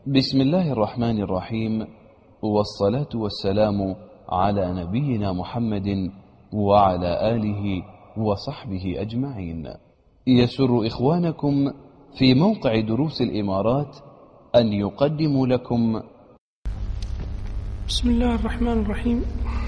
بسم الله الرحمن الرحيم، والصلاة والسلام على نبينا محمد وعلى آله وصحبه أجمعين. يسر إخوانكم في موقع دروس الإمارات أن يقدموا لكم بسم الله الرحمن الرحيم.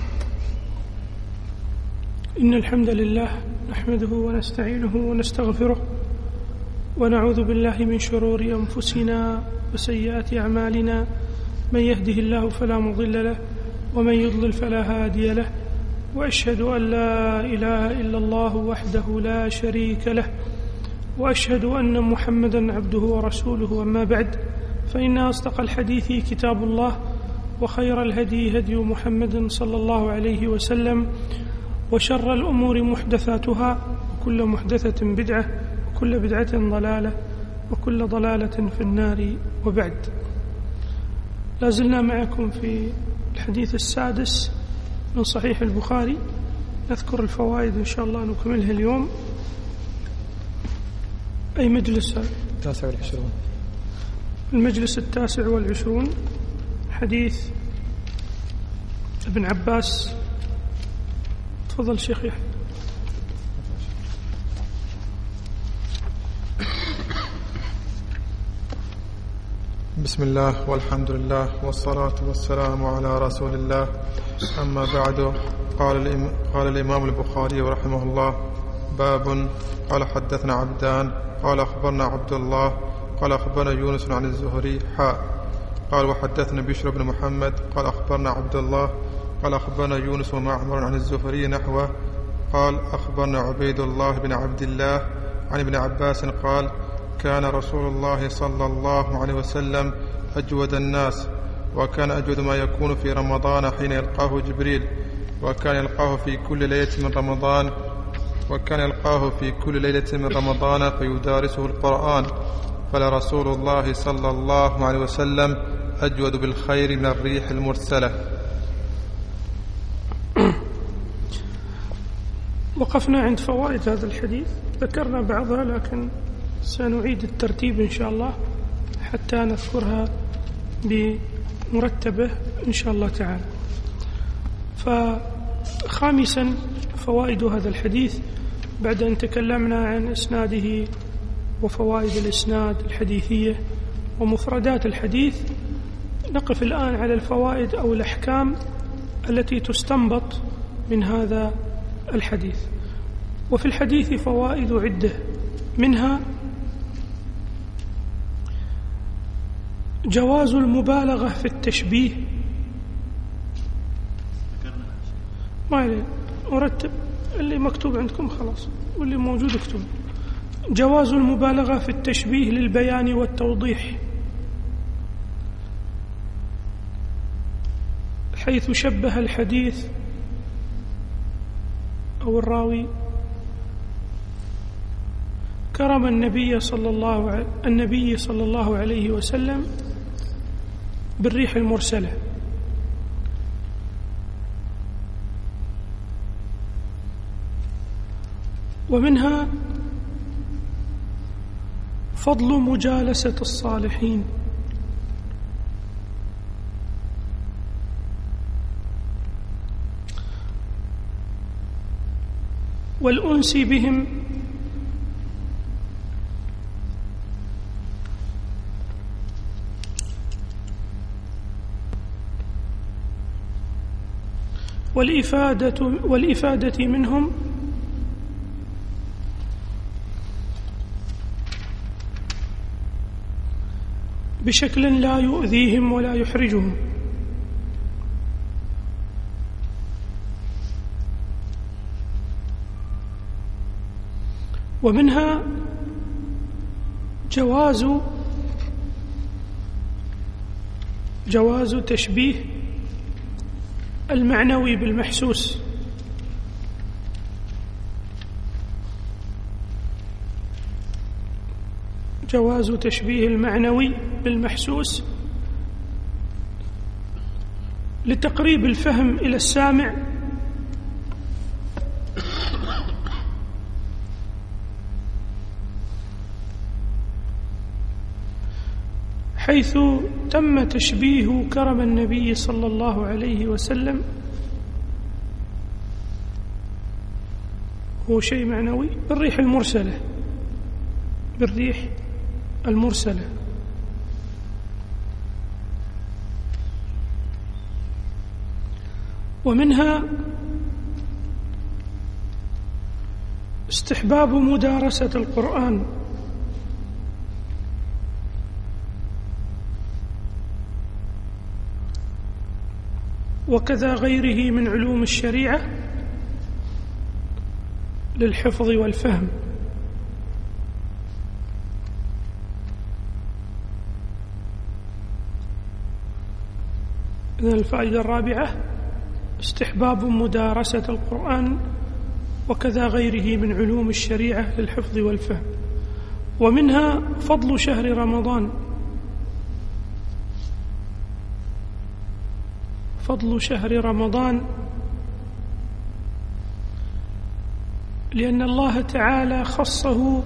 إن الحمد لله نحمده ونستعينه ونستغفره ونعوذ بالله من شرور أنفسنا وسيئات أعمالنا، من يهده الله فلا مضل له ومن يضلل فلا هادي له، وأشهد أن لا إله إلا الله وحده لا شريك له، وأشهد أن محمدا عبده ورسوله. أما بعد، فإن أصدق الحديث كتاب الله، وخير الهدي هدي محمد صلى الله عليه وسلم، وشر الأمور محدثاتها، وكل محدثة بدعة، وكل بدعة ضلالة، وكل ضلالة في النار. وبعد، لازلنا معكم في الحديث السادس من صحيح البخاري، نذكر الفوائد إن شاء الله نكملها اليوم. أي مجلس؟ 29. المجلس 29، حديث ابن عباس. تفضل شيخ يحيى. بسم الله والحمد لله والصلاة والسلام على رسول الله. أما بعد، قال الإمام البخاري رحمه الله: باب. قال حدثنا عبدان قال أخبرنا عبد الله قال أخبرنا يونس عن الزهري قال وحدثنا بشر بن محمد قال أخبرنا عبد الله قال أخبرنا يونس ومعمر عن الزهري نحوه. قال أخبرنا عبيد الله بن عبد الله عن ابن عباس قال: كان رسول الله صلى الله عليه وسلم أجود الناس، وكان أجود ما يكون في رمضان حين يلقاه جبريل، وكان يلقاه في كل ليلة من رمضان فيدارسه القرآن. فلرسول الله صلى الله عليه وسلم أجود بالخير من الريح المرسلة. وقفنا عند فوائد هذا الحديث، ذكرنا بعضها لكن سنعيد الترتيب إن شاء الله حتى نذكرها بمرتبة إن شاء الله تعالى. فخامسا، فوائد هذا الحديث بعد أن تكلمنا عن إسناده وفوائد الإسناد الحديثية ومفردات الحديث، نقف الآن على الفوائد أو الأحكام التي تستنبط من هذا الحديث. وفي الحديث فوائد عدة، منها جواز المبالغة في التشبيه. ما عليه، أرتب اللي مكتوب عندكم خلاص، واللي موجود اكتب. جواز المبالغة في التشبيه للبيان والتوضيح، حيث شبه الحديث أو الراوي كرم النبي صلى الله عليه وسلم بالريح المرسلة. ومنها فضل مجالسة الصالحين، والأنس بهم، والإفادة منهم، بشكل لا يؤذيهم ولا يحرجهم. ومنها جواز تشبيه المعنوي بالمحسوس، جواز تشبيه المعنوي بالمحسوس لتقريب الفهم إلى السامع حيث تم تشبيه كرم النبي صلى الله عليه وسلم، هو شيء معنوي، بالريح المرسلة، بالريح المرسلة. ومنها استحباب مدارسة القرآن، وكذا غيره من علوم الشريعة للحفظ والفهم. إذن الفائدة الرابعة استحباب مدارسة القرآن وكذا غيره من علوم الشريعة للحفظ والفهم. ومنها فضل شهر رمضان، فضل شهر رمضان، لأن الله تعالى خصه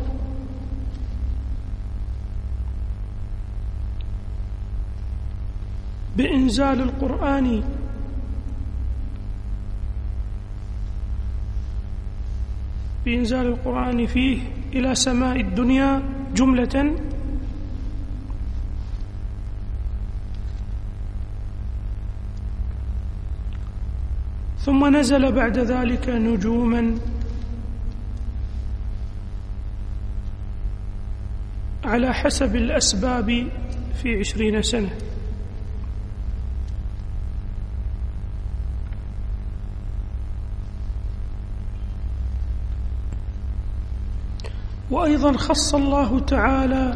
بإنزال القرآن فيه إلى سماء الدنيا جملة، ثم نزل بعد ذلك نجوما على حسب الأسباب في 20 سنة. وأيضا خص الله تعالى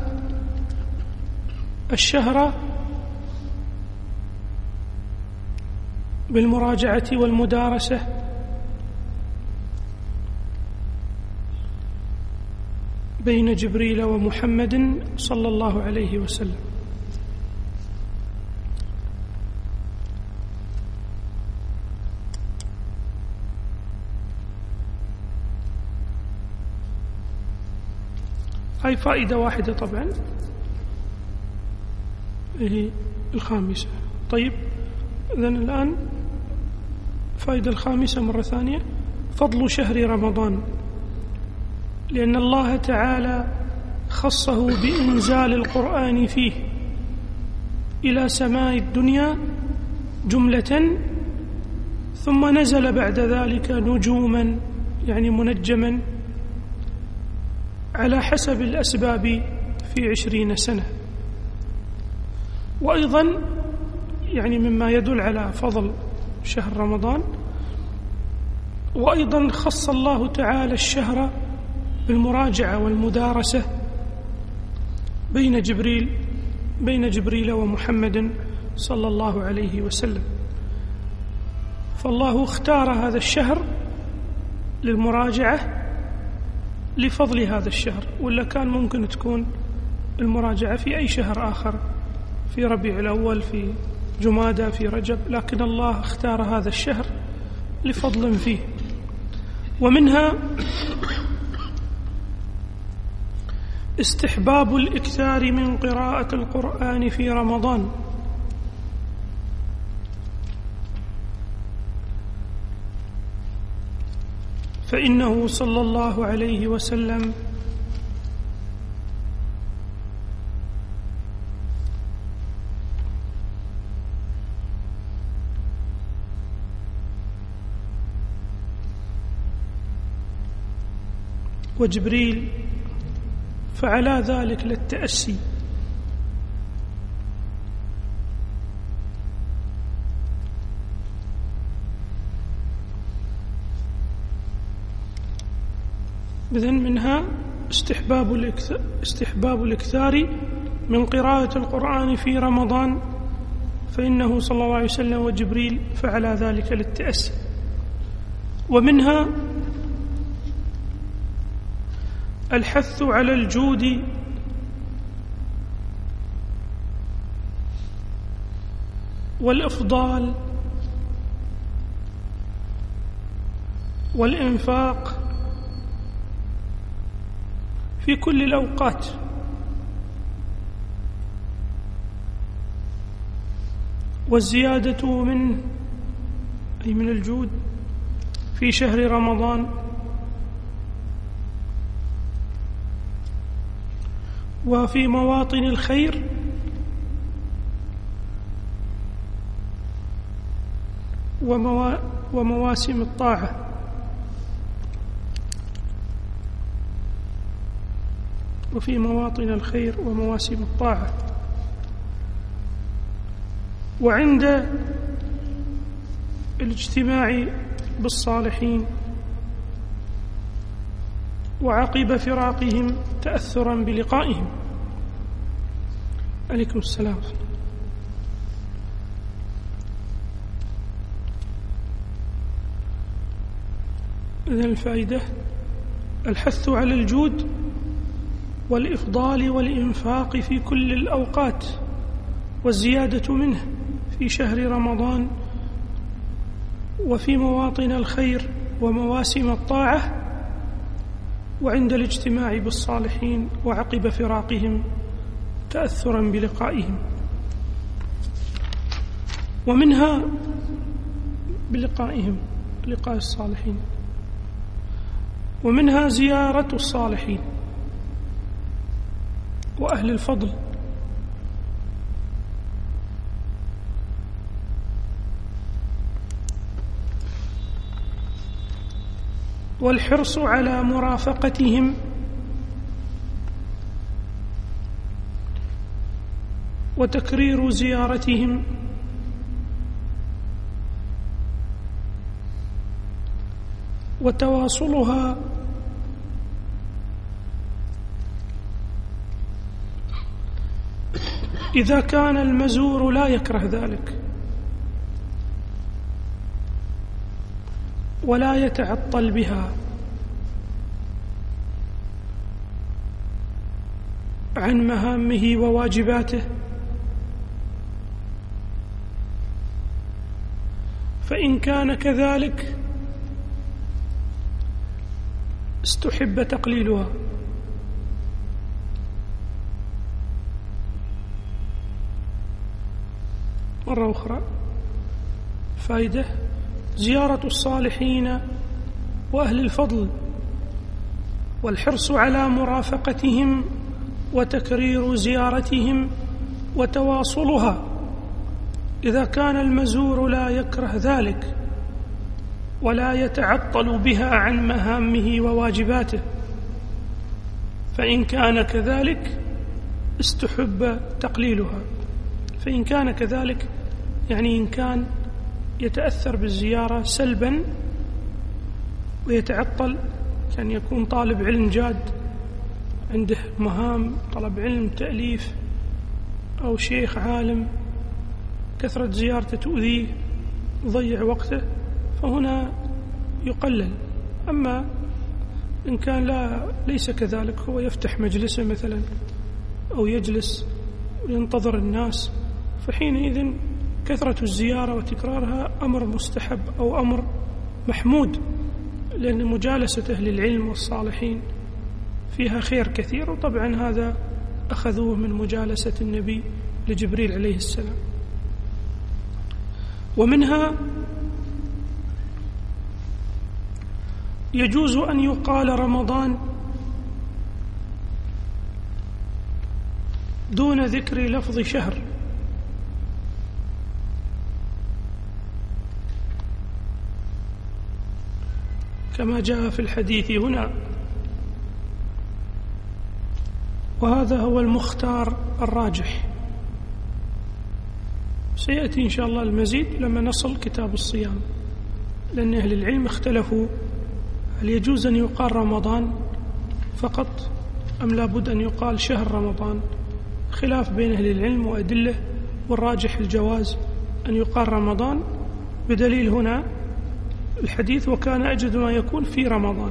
الشهر بالمراجعة والمدارسة بين جبريل ومحمد صلى الله عليه وسلم. هاي فائدة واحدة طبعا، هي الخامسة. طيب، إذن الآن فائدة الخامسة مرة ثانية، فضل شهر رمضان، لأن الله تعالى خصه بإنزال القرآن فيه إلى سماء الدنيا جملة، ثم نزل بعد ذلك نجوما، يعني منجما على حسب الأسباب في 20 سنة. وأيضا يعني مما يدل على فضل شهر رمضان، وأيضا خص الله تعالى الشهر بالمراجعة والمدارسة بين جبريل ومحمد صلى الله عليه وسلم. فالله اختار هذا الشهر للمراجعة لفضل هذا الشهر، ولا كان ممكن تكون المراجعة في أي شهر آخر، في ربيع الأول، في جمادى، في رجب، لكن الله اختار هذا الشهر لفضل فيه. ومنها استحباب الإكثار من قراءة القرآن في رمضان، فإنه صلى الله عليه وسلم وجبريل فعلا ذلك للتأسي، إذن منها استحباب الإكثار من قراءة القرآن في رمضان، فإنه صلى الله عليه وسلم وجبريل فعلا ذلك للتأسي. ومنها الحث على الجود والإفضال والإنفاق في كل الأوقات، والزيادة منه أي من الجود في شهر رمضان وفي مواطن الخير ومواسم الطاعة. وفي مواطن الخير ومواسم الطاعة. وعند الاجتماع بالصالحين وعقب فراقهم تأثرا بلقائهم. عليكم السلام. إذن الفائدة: الحث على الجود والإفضال والإنفاق في كل الأوقات، والزيادة منه في شهر رمضان وفي مواطن الخير ومواسم الطاعة وعند الاجتماع بالصالحين وعقب فراقهم تأثرا بلقائهم. ومنها بلقائهم لقاء الصالحين. ومنها زيارة الصالحين وأهل الفضل والحرص على مرافقتهم وتكرير زيارتهم وتواصلها إذا كان المزور لا يكره ذلك ولا يتعطل بها عن مهامه وواجباته، فإن كان كذلك استحب تقليلها. مرة أخرى فائدة: زيارة الصالحين وأهل الفضل والحرص على مرافقتهم وتكرير زيارتهم وتواصلها إذا كان المزور لا يكره ذلك ولا يتعطل بها عن مهامه وواجباته، فإن كان كذلك استحب تقليلها. فإن كان كذلك يعني إن كان يتأثر بالزيارة سلبا ويتعطل، كان يكون طالب علم جاد عنده مهام طلب علم تأليف أو شيخ عالم، كثرة زيارته تؤذيه يضيع وقته، فهنا يقلل. أما إن كان ليس كذلك، هو يفتح مجلسه مثلا أو يجلس وينتظر الناس، فحينئذ كثرة الزيارة وتكرارها أمر مستحب أو أمر محمود، لأن مجالسة أهل العلم والصالحين فيها خير كثير، وطبعا هذا أخذوه من مجالسة النبي لجبريل عليه السلام. ومنها يجوز أن يقال رمضان دون ذكر لفظ شهر، كما جاء في الحديث هنا، وهذا هو المختار الراجح. سيأتي إن شاء الله المزيد لما نصل كتاب الصيام، لأن أهل العلم اختلفوا هل يجوز أن يقال رمضان فقط أم لا بد أن يقال شهر رمضان، خلاف بين أهل العلم وأدلة، والراجح الجواز أن يقال رمضان بدليل هنا الحديث وكان أجد ما يكون في رمضان.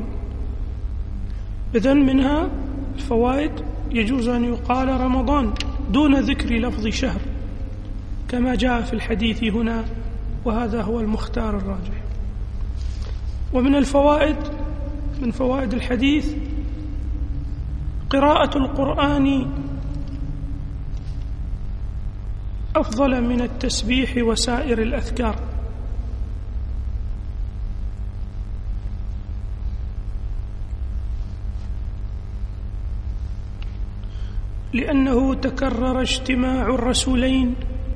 إذن منها الفوائد: يجوز أن يقال رمضان دون ذكر لفظ شهر كما جاء في الحديث هنا، وهذا هو المختار الراجح. ومن الفوائد، من فوائد الحديث قراءة القرآن أفضل من التسبيح وسائر الأذكار، لأنه تكرر اجتماع الرسولين،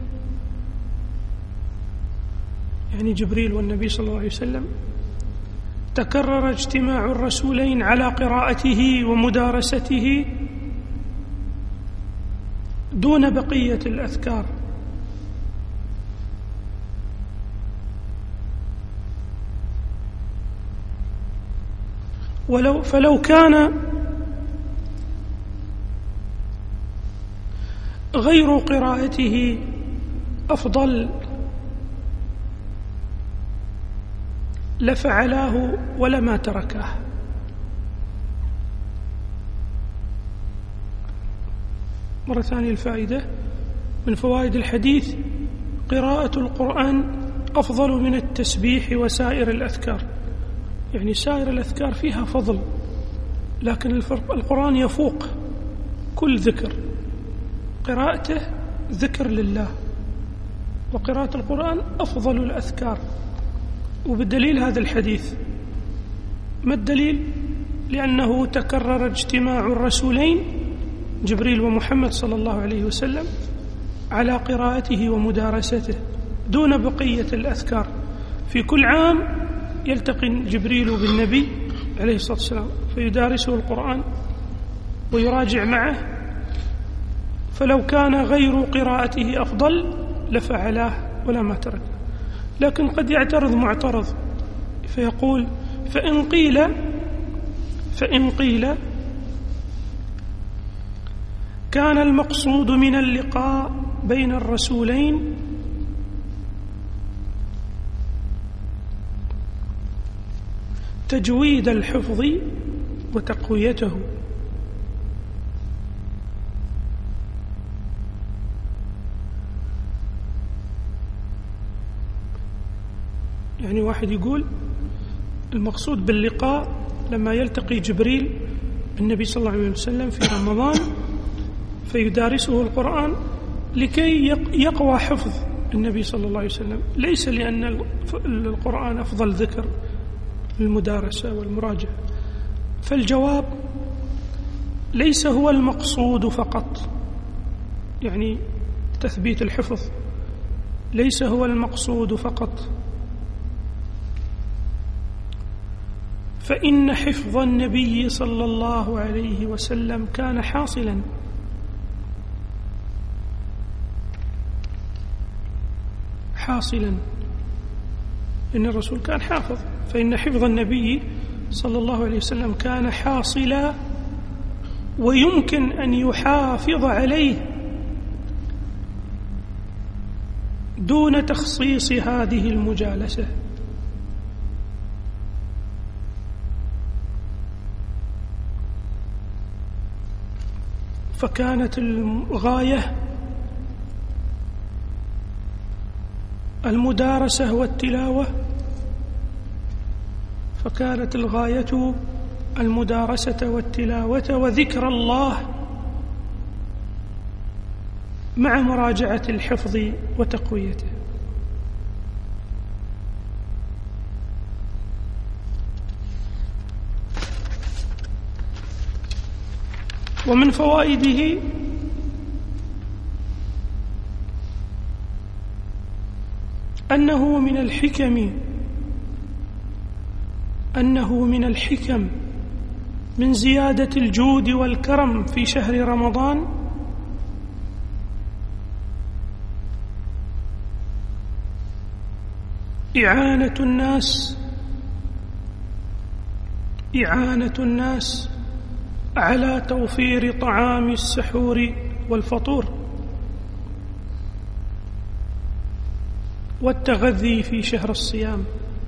يعني جبريل والنبي صلى الله عليه وسلم، تكرر اجتماع الرسولين على قراءته ومدارسته دون بقية الأذكار. فلو كان غير قراءته أفضل لفعلاه ولما تركه. مرة ثانية الفائدة من فوائد الحديث: قراءة القرآن أفضل من التسبيح وسائر الأذكار، يعني سائر الأذكار فيها فضل، لكن القرآن يفوق كل ذكر، قراءته ذكر لله، وقراءة القرآن أفضل الأذكار. وبالدليل هذا الحديث. ما الدليل؟ لأنه تكرر اجتماع الرسولين جبريل ومحمد صلى الله عليه وسلم على قراءته ومدارسته دون بقية الأذكار. في كل عام يلتقي جبريل بالنبي عليه الصلاة والسلام فيدارسه القرآن ويراجع معه، فلو كان غير قراءته أفضل لفعلاه ولا ما ترك. لكن قد يعترض معترض فيقول: فإن قيل كان المقصود من اللقاء بين الرسولين تجويد الحفظ وتقويته، يعني واحد يقول المقصود باللقاء لما يلتقي جبريل النبي صلى الله عليه وسلم في رمضان فيدارسه القرآن لكي يقوى حفظ النبي صلى الله عليه وسلم، ليس لأن القرآن أفضل ذكر المدارسة والمراجعة. فالجواب: ليس هو المقصود فقط، يعني تثبيت الحفظ ليس هو المقصود فقط، فإن حفظ النبي صلى الله عليه وسلم كان حاصلا، إن الرسول كان حافظ، فإن حفظ النبي صلى الله عليه وسلم كان حاصلا ويمكن أن يحافظ عليه دون تخصيص هذه المجالسة. فكانت الغاية المدارسة والتلاوة، فكانت الغاية المدارسة والتلاوة وذكر الله مع مراجعة الحفظ وتقويته. ومن فوائده أنه من الحكم من زيادة الجود والكرم في شهر رمضان إعانة الناس على توفير طعام السحور والفطور والتغذي في شهر الصيام،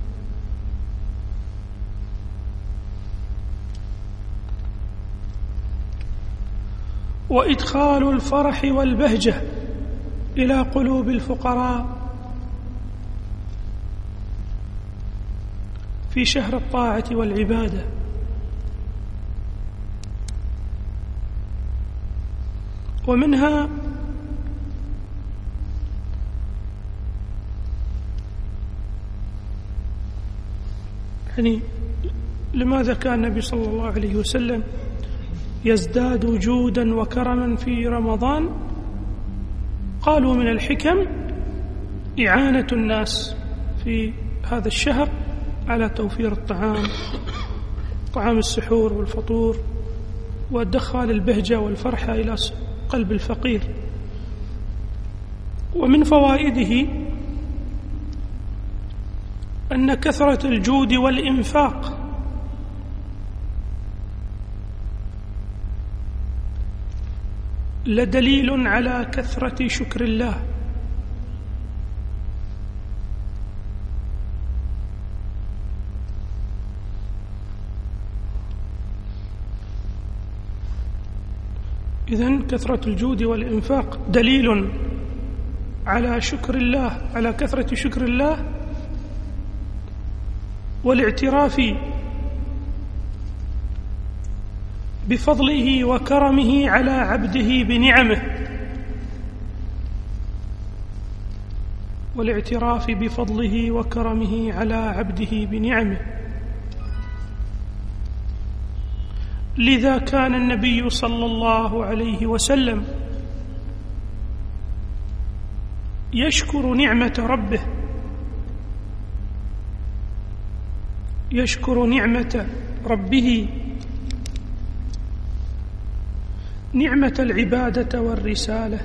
وإدخال الفرح والبهجة إلى قلوب الفقراء في شهر الطاعة والعبادة. ومنها يعني لماذا كان النبي صلى الله عليه وسلم يزداد جودا وكرما في رمضان؟ قالوا من الحكم إعانة الناس في هذا الشهر على توفير الطعام، طعام السحور والفطور، وادخال البهجة والفرحة إلى قلب الفقير. ومن فوائده أن كثرة الجود والإنفاق لدليل على كثرة شكر الله. إذن كثرة الجود والإنفاق دليل على شكر الله، على كثرة شكر الله والاعتراف بفضله وكرمه على عبده بنعمه، والاعتراف بفضله وكرمه على عبده بنعمه. لذا كان النبي صلى الله عليه وسلم يشكر نعمة ربه، يشكر نعمة ربه، نعمة العبادة والرسالة،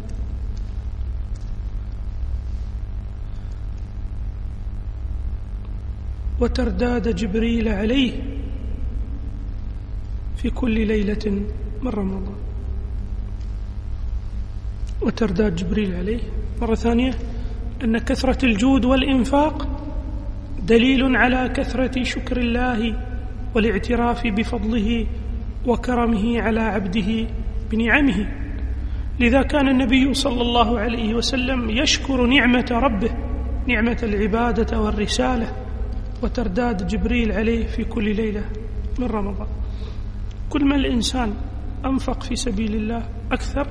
وترداد جبريل عليه في كل ليلة من رمضان. وترداد جبريل عليه مرة ثانية أن كثرة الجود والإنفاق دليل على كثرة شكر الله والاعتراف بفضله وكرمه على عبده بنعمه. لذا كان النبي صلى الله عليه وسلم يشكر نعمة ربه، نعمة العبادة والرسالة، وترداد جبريل عليه في كل ليلة من رمضان. كل ما الإنسان أنفق في سبيل الله أكثر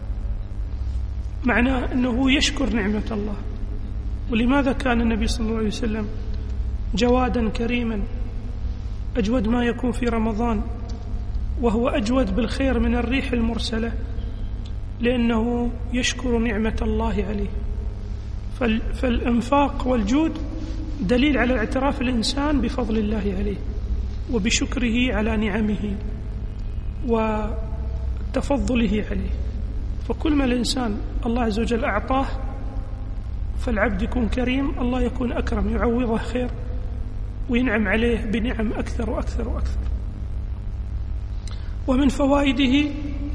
معناه أنه يشكر نعمة الله. ولماذا كان النبي صلى الله عليه وسلم جوادا كريما، أجود ما يكون في رمضان، وهو أجود بالخير من الريح المرسلة؟ لأنه يشكر نعمة الله عليه. فالإنفاق والجود دليل على اعتراف الإنسان بفضل الله عليه وبشكره على نعمه وتفضله عليه. فكل ما الإنسان الله عز وجل أعطاه فالعبد يكون كريم، الله يكون أكرم، يعوضه خير وينعم عليه بنعم أكثر وأكثر وأكثر. ومن فوائده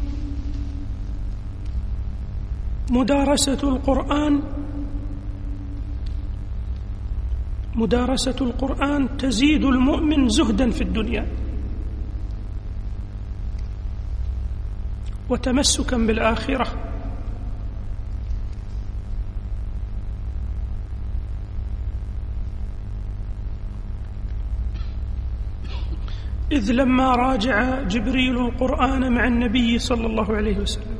مدارسة القرآن. مدارسة القرآن تزيد المؤمن زهدا في الدنيا وتمسكا بالآخرة. إذ لما راجع جبريل القرآن مع النبي صلى الله عليه وسلم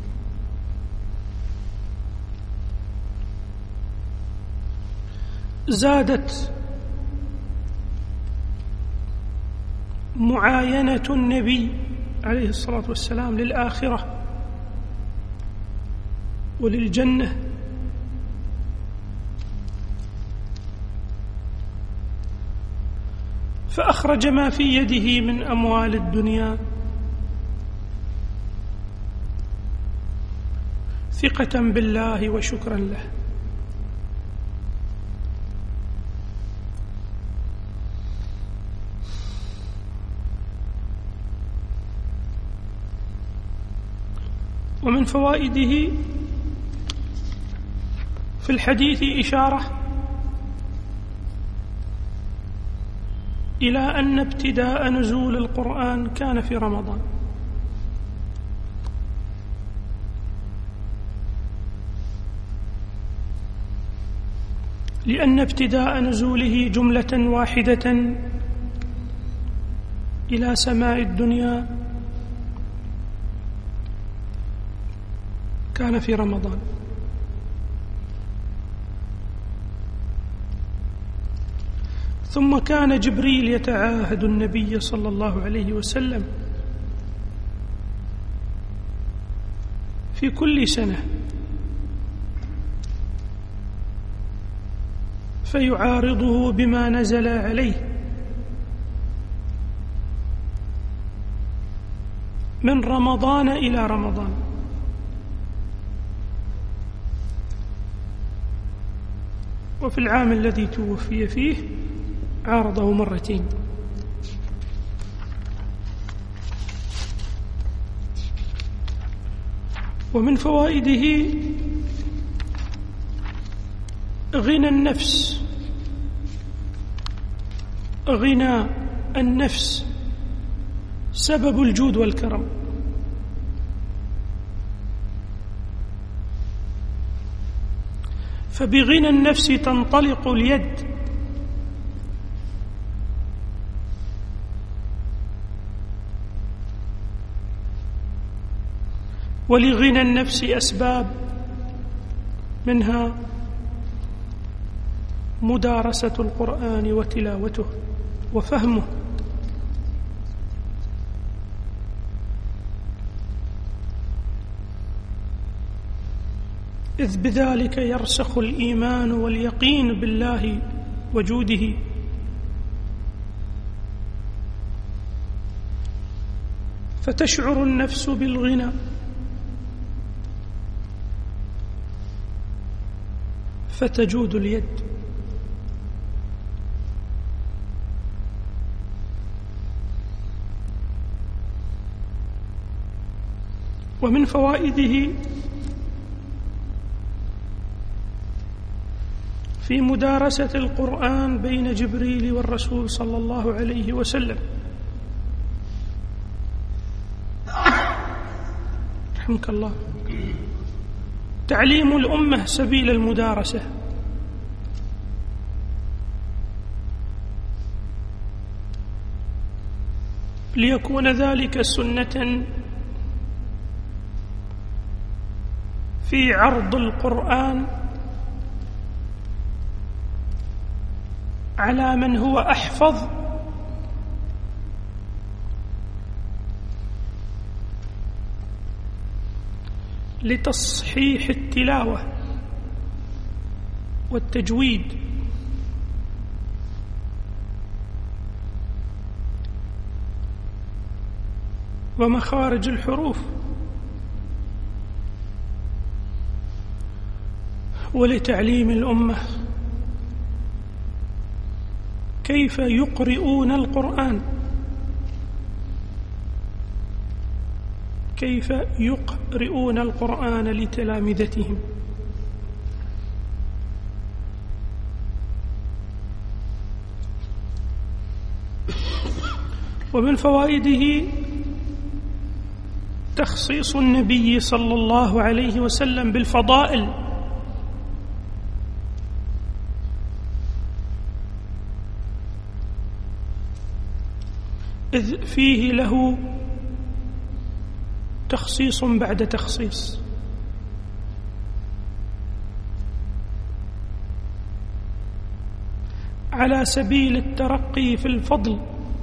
زادت معاينة النبي عليه الصلاة والسلام للآخرة وللجنة، فأخرج ما في يده من أموال الدنيا ثقة بالله وشكرا له. ومن فوائده في الحديث إشارة إلى أن ابتداء نزول القرآن كان في رمضان، لأن ابتداء نزوله جملة واحدة إلى سماء الدنيا كان في رمضان. ثم كان جبريل يتعاهد النبي صلى الله عليه وسلم في كل سنة فيعارضه بما نزل عليه من رمضان إلى رمضان. وفي العام الذي توفي فيه عارضه مرتين. ومن فوائده غنى النفس. غنى النفس سبب الجود والكرم. فبغنى النفس تنطلق اليد، ولغنى النفس أسباب، منها مدارسة القرآن وتلاوته وفهمه، إذ بذلك يرسخ الإيمان واليقين بالله وجوده. فتشعر النفس بالغنى، فتجود اليد. ومن فوائده في مدارسة القرآن بين جبريل والرسول صلى الله عليه وسلم، رحمك الله، تعليم الأمة سبيل المدارسة، ليكون ذلك سنة في عرض القرآن على من هو أحفظ لتصحيح التلاوة والتجويد، ومخارج الحروف، ولتعليم الأمة كيف يقرؤون القرآن، كيف يقرؤون القرآن لتلامذتهم. ومن فوائده تخصيص النبي صلى الله عليه وسلم بالفضائل، إذ فيه له تخصيص بعد تخصيص. على سبيل الترقي في الفضل،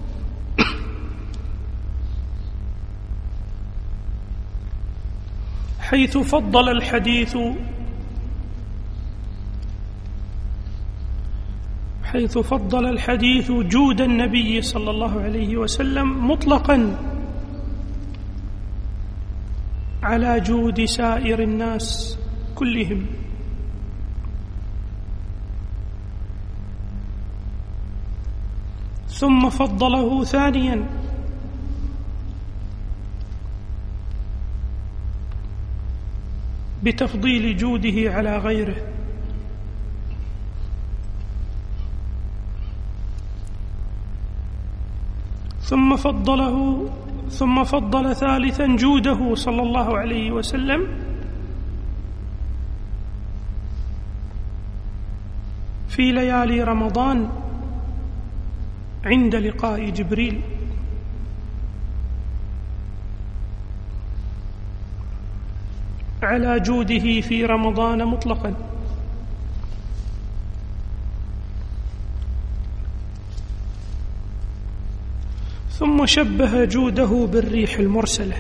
حيث فضل الحديث جود النبي صلى الله عليه وسلم مطلقا على جود سائر الناس كلهم. ثم فضله ثانيا بتفضيل جوده على غيره. ثم فضل ثالثا جوده صلى الله عليه وسلم في ليالي رمضان عند لقاء جبريل، على جوده في رمضان مطلقا. ثم شبه جوده بالريح المرسلة.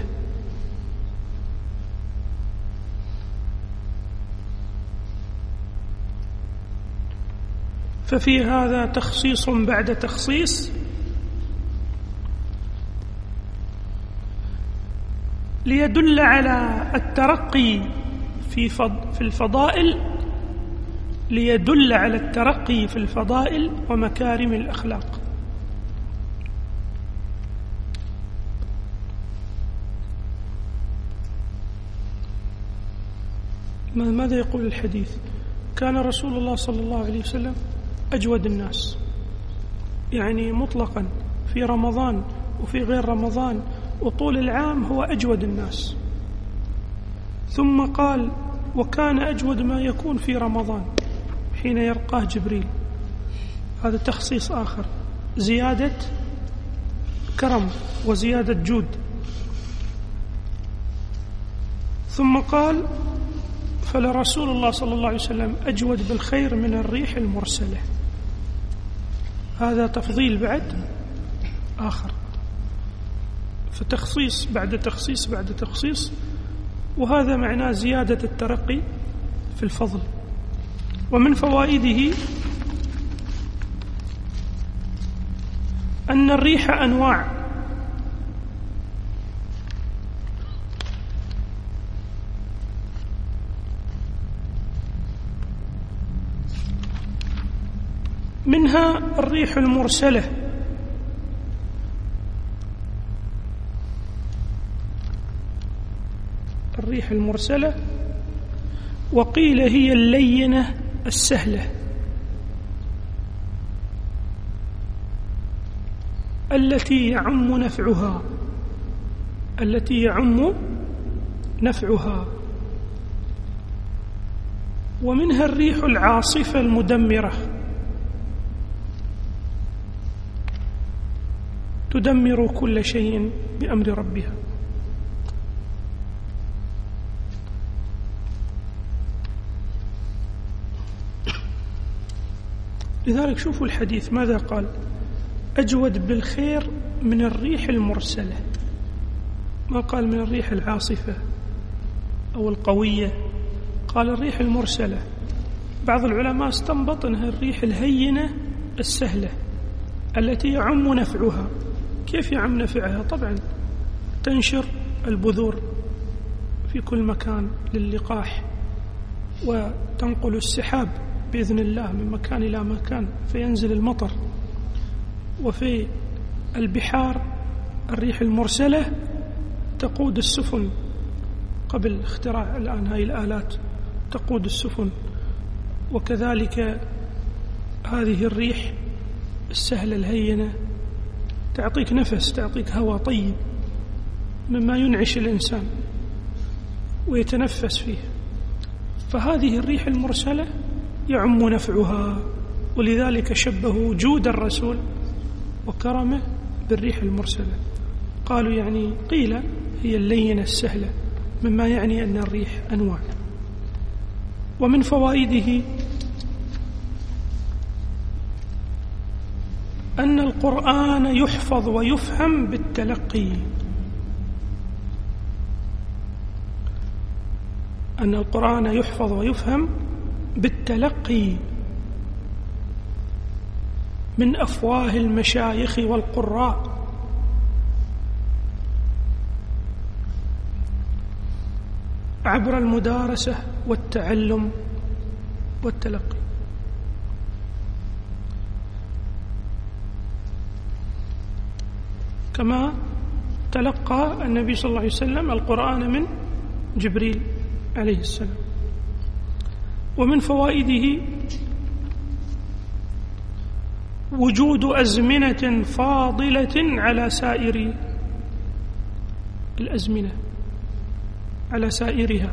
ففي هذا تخصيص بعد تخصيص ليدل على الترقي في الفضائل، ليدل على الترقي في الفضائل ومكارم الأخلاق. ماذا يقول الحديث؟ كان رسول الله صلى الله عليه وسلم أجود الناس، يعني مطلقا في رمضان وفي غير رمضان وطول العام هو أجود الناس. ثم قال: وكان أجود ما يكون في رمضان حين يرقاه جبريل. هذا تخصيص آخر، زيادة كرم وزيادة جود. ثم قال: فلرسول الله صلى الله عليه وسلم أجود بالخير من الريح المرسلة. هذا تفضيل بعد آخر، فتخصيص بعد تخصيص بعد تخصيص، وهذا معناه زيادة الترقي في الفضل. ومن فوائده أن الريح أنواع، منها الريح المرسلة، الريح المرسلة، وقيل هي اللينة السهلة التي يعم نفعها، التي يعم نفعها. ومنها الريح العاصفة المدمرة، تدمر كل شيء بأمر ربها. لذلك شوفوا الحديث ماذا قال: أجود بالخير من الريح المرسلة، ما قال من الريح العاصفة أو القوية، قال الريح المرسلة. بعض العلماء استنبط أنها الريح الهينة السهلة التي يعم نفعها. كيف يعم نفعها؟ طبعا تنشر البذور في كل مكان للقاح، وتنقل السحاب بإذن الله من مكان إلى مكان فينزل المطر. وفي البحار الريح المرسلة تقود السفن، قبل اختراع الآن هاي الآلات تقود السفن. وكذلك هذه الريح السهلة الهينة تعطيك نفس، تعطيك هواء طيب مما ينعش الإنسان ويتنفس فيه. فهذه الريح المرسلة يعم نفعها، ولذلك شبهوا جود الرسول وكرمه بالريح المرسلة. قالوا يعني قيل هي اللينة السهلة، مما يعني أن الريح أنواع. ومن فوائده أن القرآن يحفظ ويفهم بالتلقي، أن القرآن يحفظ ويفهم بالتلقي من أفواه المشايخ والقراء، عبر المدارسة والتعلم والتلقي. كما تلقى النبي صلى الله عليه وسلم القرآن من جبريل عليه السلام. ومن فوائده وجود أزمنة فاضلة على سائر الأزمنة، على سائرها،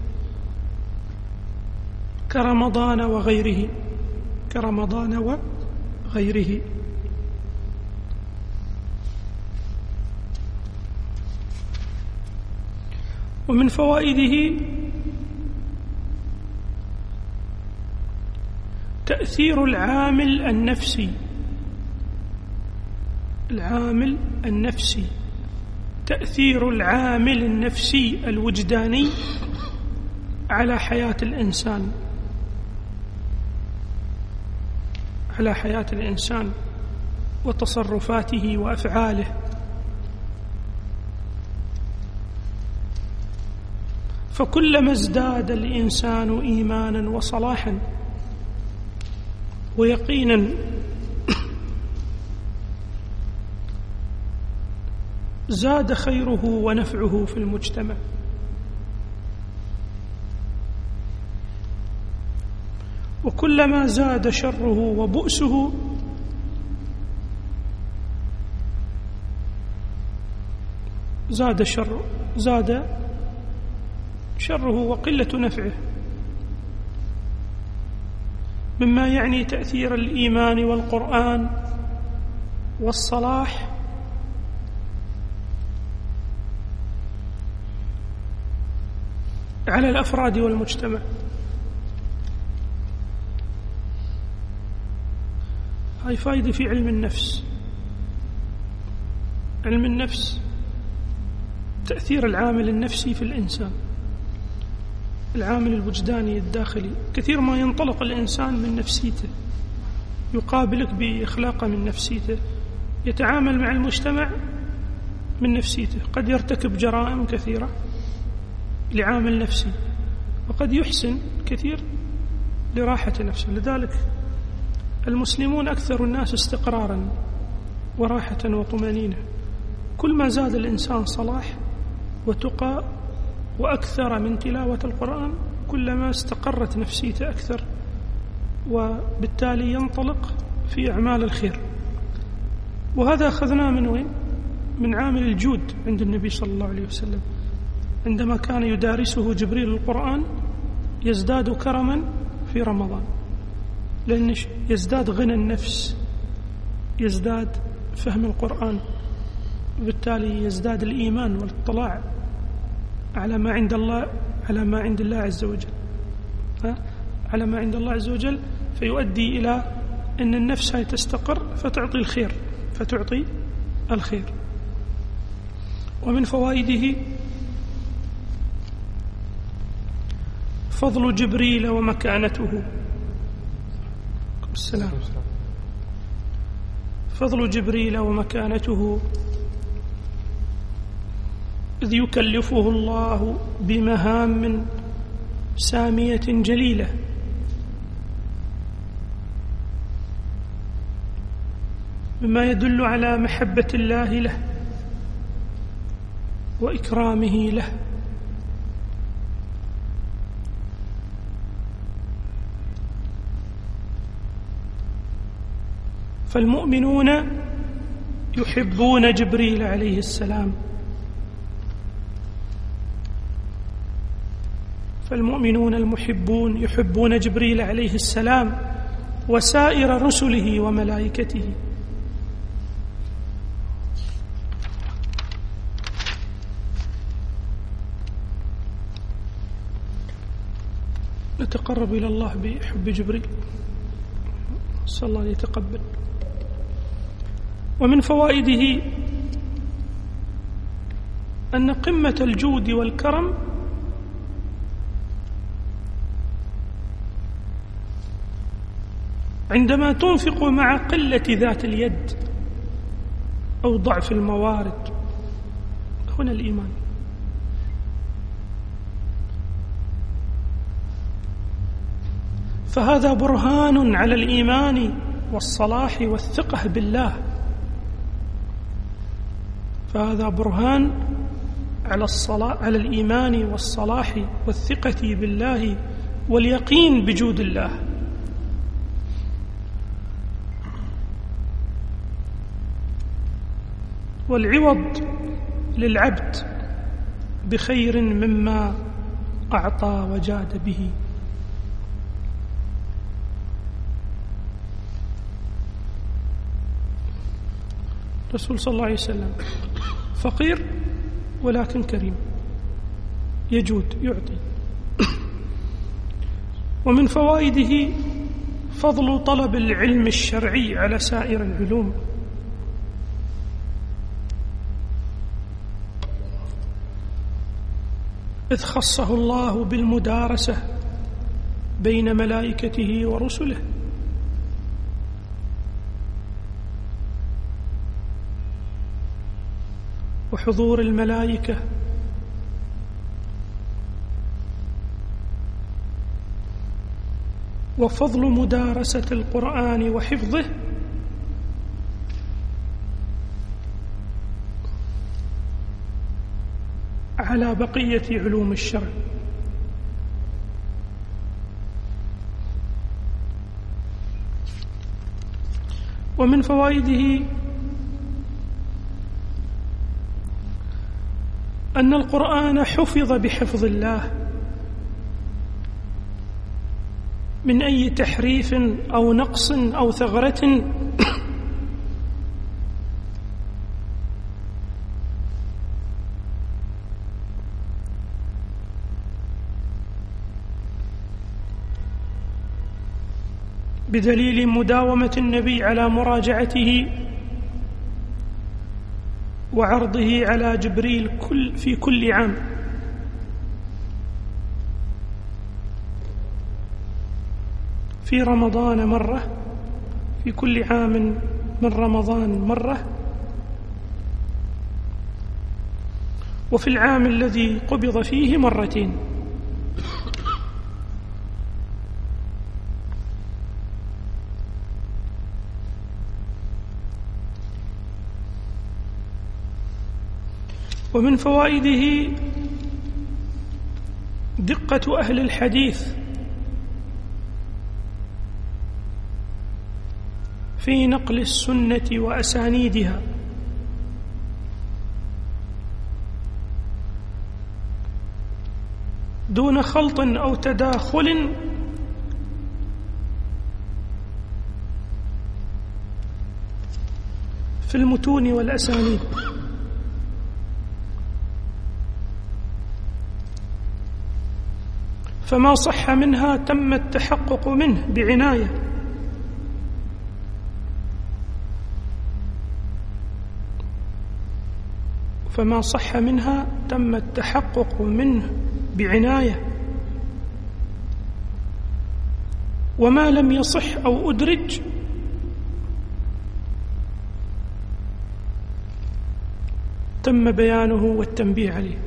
كرمضان وغيره، كرمضان وغيره. ومن فوائده تأثير العامل النفسي العامل النفسي، تأثير العامل النفسي الوجداني على حياة الإنسان، على حياة الإنسان وتصرفاته وأفعاله. فكلما ازداد الإنسان إيمانا وصلاحا ويقينا زاد خيره ونفعه في المجتمع. وكلما زاد شره وبؤسه زاد شره وقلة نفعه، مما يعني تأثير الإيمان والقرآن والصلاح على الأفراد والمجتمع. هاي فائدة في علم النفس. علم النفس تأثير العامل النفسي في الإنسان، العامل الوجداني الداخلي. كثير ما ينطلق الإنسان من نفسيته، يقابلك بإخلاقه من نفسيته، يتعامل مع المجتمع من نفسيته. قد يرتكب جرائم كثيرة لعامل نفسي، وقد يحسن كثير لراحة نفسه. لذلك المسلمون أكثر الناس استقرارا وراحة وطمأنينة. كل ما زاد الإنسان صلاح وتقى وأكثر من تلاوة القرآن، كلما استقرت نفسيته أكثر، وبالتالي ينطلق في أعمال الخير. وهذا أخذناه من وين؟ من عامل الجود عند النبي صلى الله عليه وسلم، عندما كان يدارسه جبريل القرآن يزداد كرما في رمضان، لأن يزداد غنى النفس، يزداد فهم القرآن، وبالتالي يزداد الإيمان والاطلاع على ما عند الله، على ما عند الله عز وجل، على ما عند الله عز وجل، فيؤدي إلى أن النفس هي تستقر فتعطي الخير. ومن فوائده فضل جبريل ومكانته. السلام. فضل جبريل ومكانته، إذ يكلفه الله بمهام سامية جليلة، مما يدل على محبة الله له وإكرامه له. فالمؤمنون يحبون جبريل عليه السلام، فالمؤمنون المحبون يحبون جبريل عليه السلام وسائر رسله وملائكته. نتقرب إلى الله بحب جبريل، صلى الله عليه يتقبل. ومن فوائده أن قمة الجود والكرم عندما تنفق مع قلة ذات اليد أو ضعف الموارد. هنا الإيمان. فهذا برهان على الإيمان والصلاح والثقة بالله، فهذا برهان على الإيمان والصلاح والثقة بالله واليقين بجود الله. والعوض للعبد بخير مما أعطى وجاد به. الرسول صلى الله عليه وسلم فقير ولكن كريم، يجود يعطي. ومن فوائده فضل طلب العلم الشرعي على سائر العلوم، إذ خصه الله بالمدارسة بين ملائكته ورسله، وحضور الملائكة وفضل مدارسة القرآن وحفظه على بقية علوم الشرع. ومن فوائده أن القرآن حفظ بحفظ الله من أي تحريف أو نقص أو ثغرة بدليل مداومة النبي على مراجعته وعرضه على جبريل في كل عام، في رمضان مرة، في كل عام من رمضان مرة، وفي العام الذي قبض فيه مرتين. ومن فوائده دقة أهل الحديث في نقل السنة وأسانيدها، دون خلط أو تداخل في المتون والأسانيد. فما صح منها تم التحقق منه بعناية، فما صح منها تم التحقق منه بعناية، وما لم يصح أو أدرج تم بيانه والتنبيه عليه.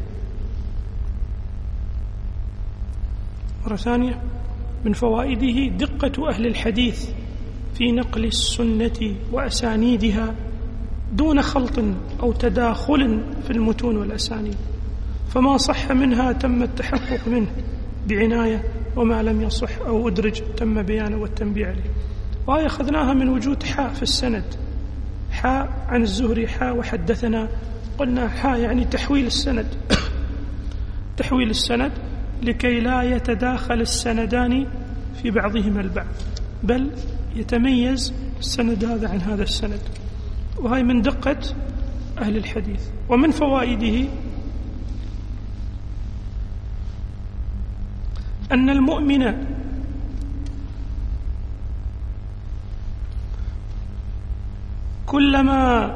مرة ثانية، من فوائده دقة أهل الحديث في نقل السنة وأسانيدها دون خلط أو تداخل في المتون والأسانيد، فما صح منها تم التحقق منه بعناية، وما لم يصح أو أدرج تم بيانه والتنبيه عليه. وهي أخذناها من وجود حاء في السند، حاء عن الزهري، حاء وحدثنا، قلنا حاء يعني تحويل السند تحويل السند لكي لا يتداخل السندان في بعضهما البعض، بل يتميز السند هذا عن هذا السند. وهي من دقة أهل الحديث. ومن فوائده أن المؤمن كلما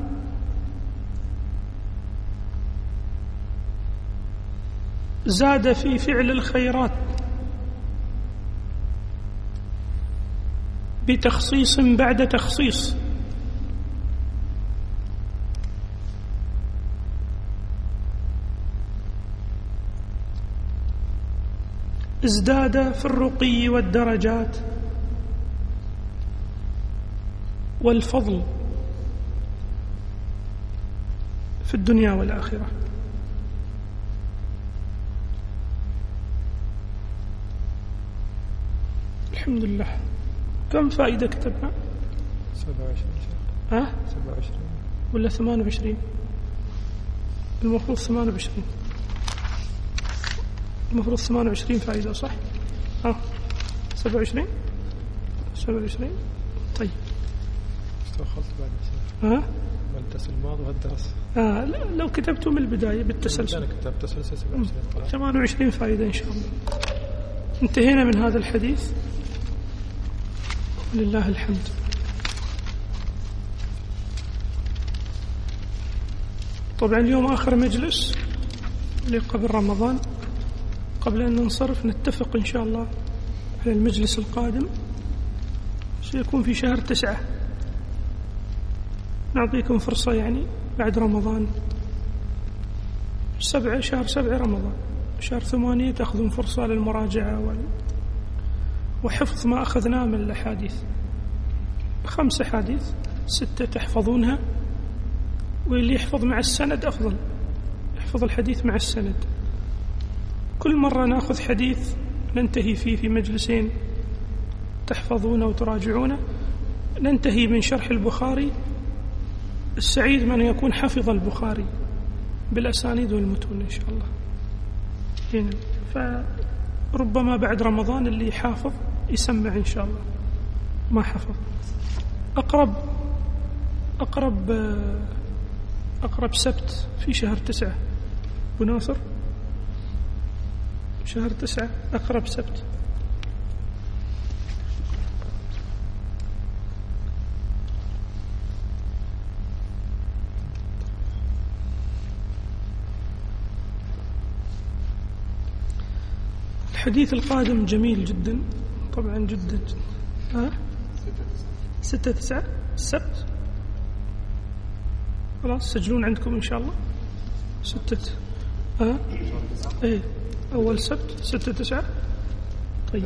زاد في فعل الخيرات بتخصيص بعد تخصيص، ازداد في الرقي والدرجات والفضل في الدنيا والآخرة. الحمد لله. كم فائدة كتبنا؟ 27 27 ولا 28؟ المفروض 28. المفروض 28 فائدة، صح؟ 27 27. طيب استوخلت بعد الدرس الماضي والدرس. لو كتبته من البداية بالتسلسل. أنا كتبت تسلسل 28 فائدة إن شاء الله. انتهينا من هذا الحديث، لله الحمد. طبعا اليوم آخر مجلس، قبل رمضان، قبل أن ننصرف نتفق إن شاء الله على المجلس القادم، سيكون في شهر 9. نعطيكم فرصة يعني بعد رمضان 7، شهر 7 رمضان، شهر 8 تأخذون فرصة للمراجعة وحفظ ما أخذناه من الأحاديث. 5 أحاديث 6 تحفظونها، واللي يحفظ مع السند أفضل، يحفظ الحديث مع السند. كل مرة نأخذ حديث ننتهي فيه في مجلسين تحفظونه وتراجعونه، ننتهي من شرح البخاري. السعيد من يكون حفظ البخاري بالأسانيد والمتون إن شاء الله. هنا فربما بعد رمضان اللي حافظ يسمع إن شاء الله، ما حفظ. أقرب سبت في شهر 9 وناصر، شهر 9 أقرب سبت. الحديث القادم جميل جدا طبعا، جدا 6/9 السبت. خلاص سجلون عندكم إن شاء الله 6 إيه أول سبت 6/9. طيب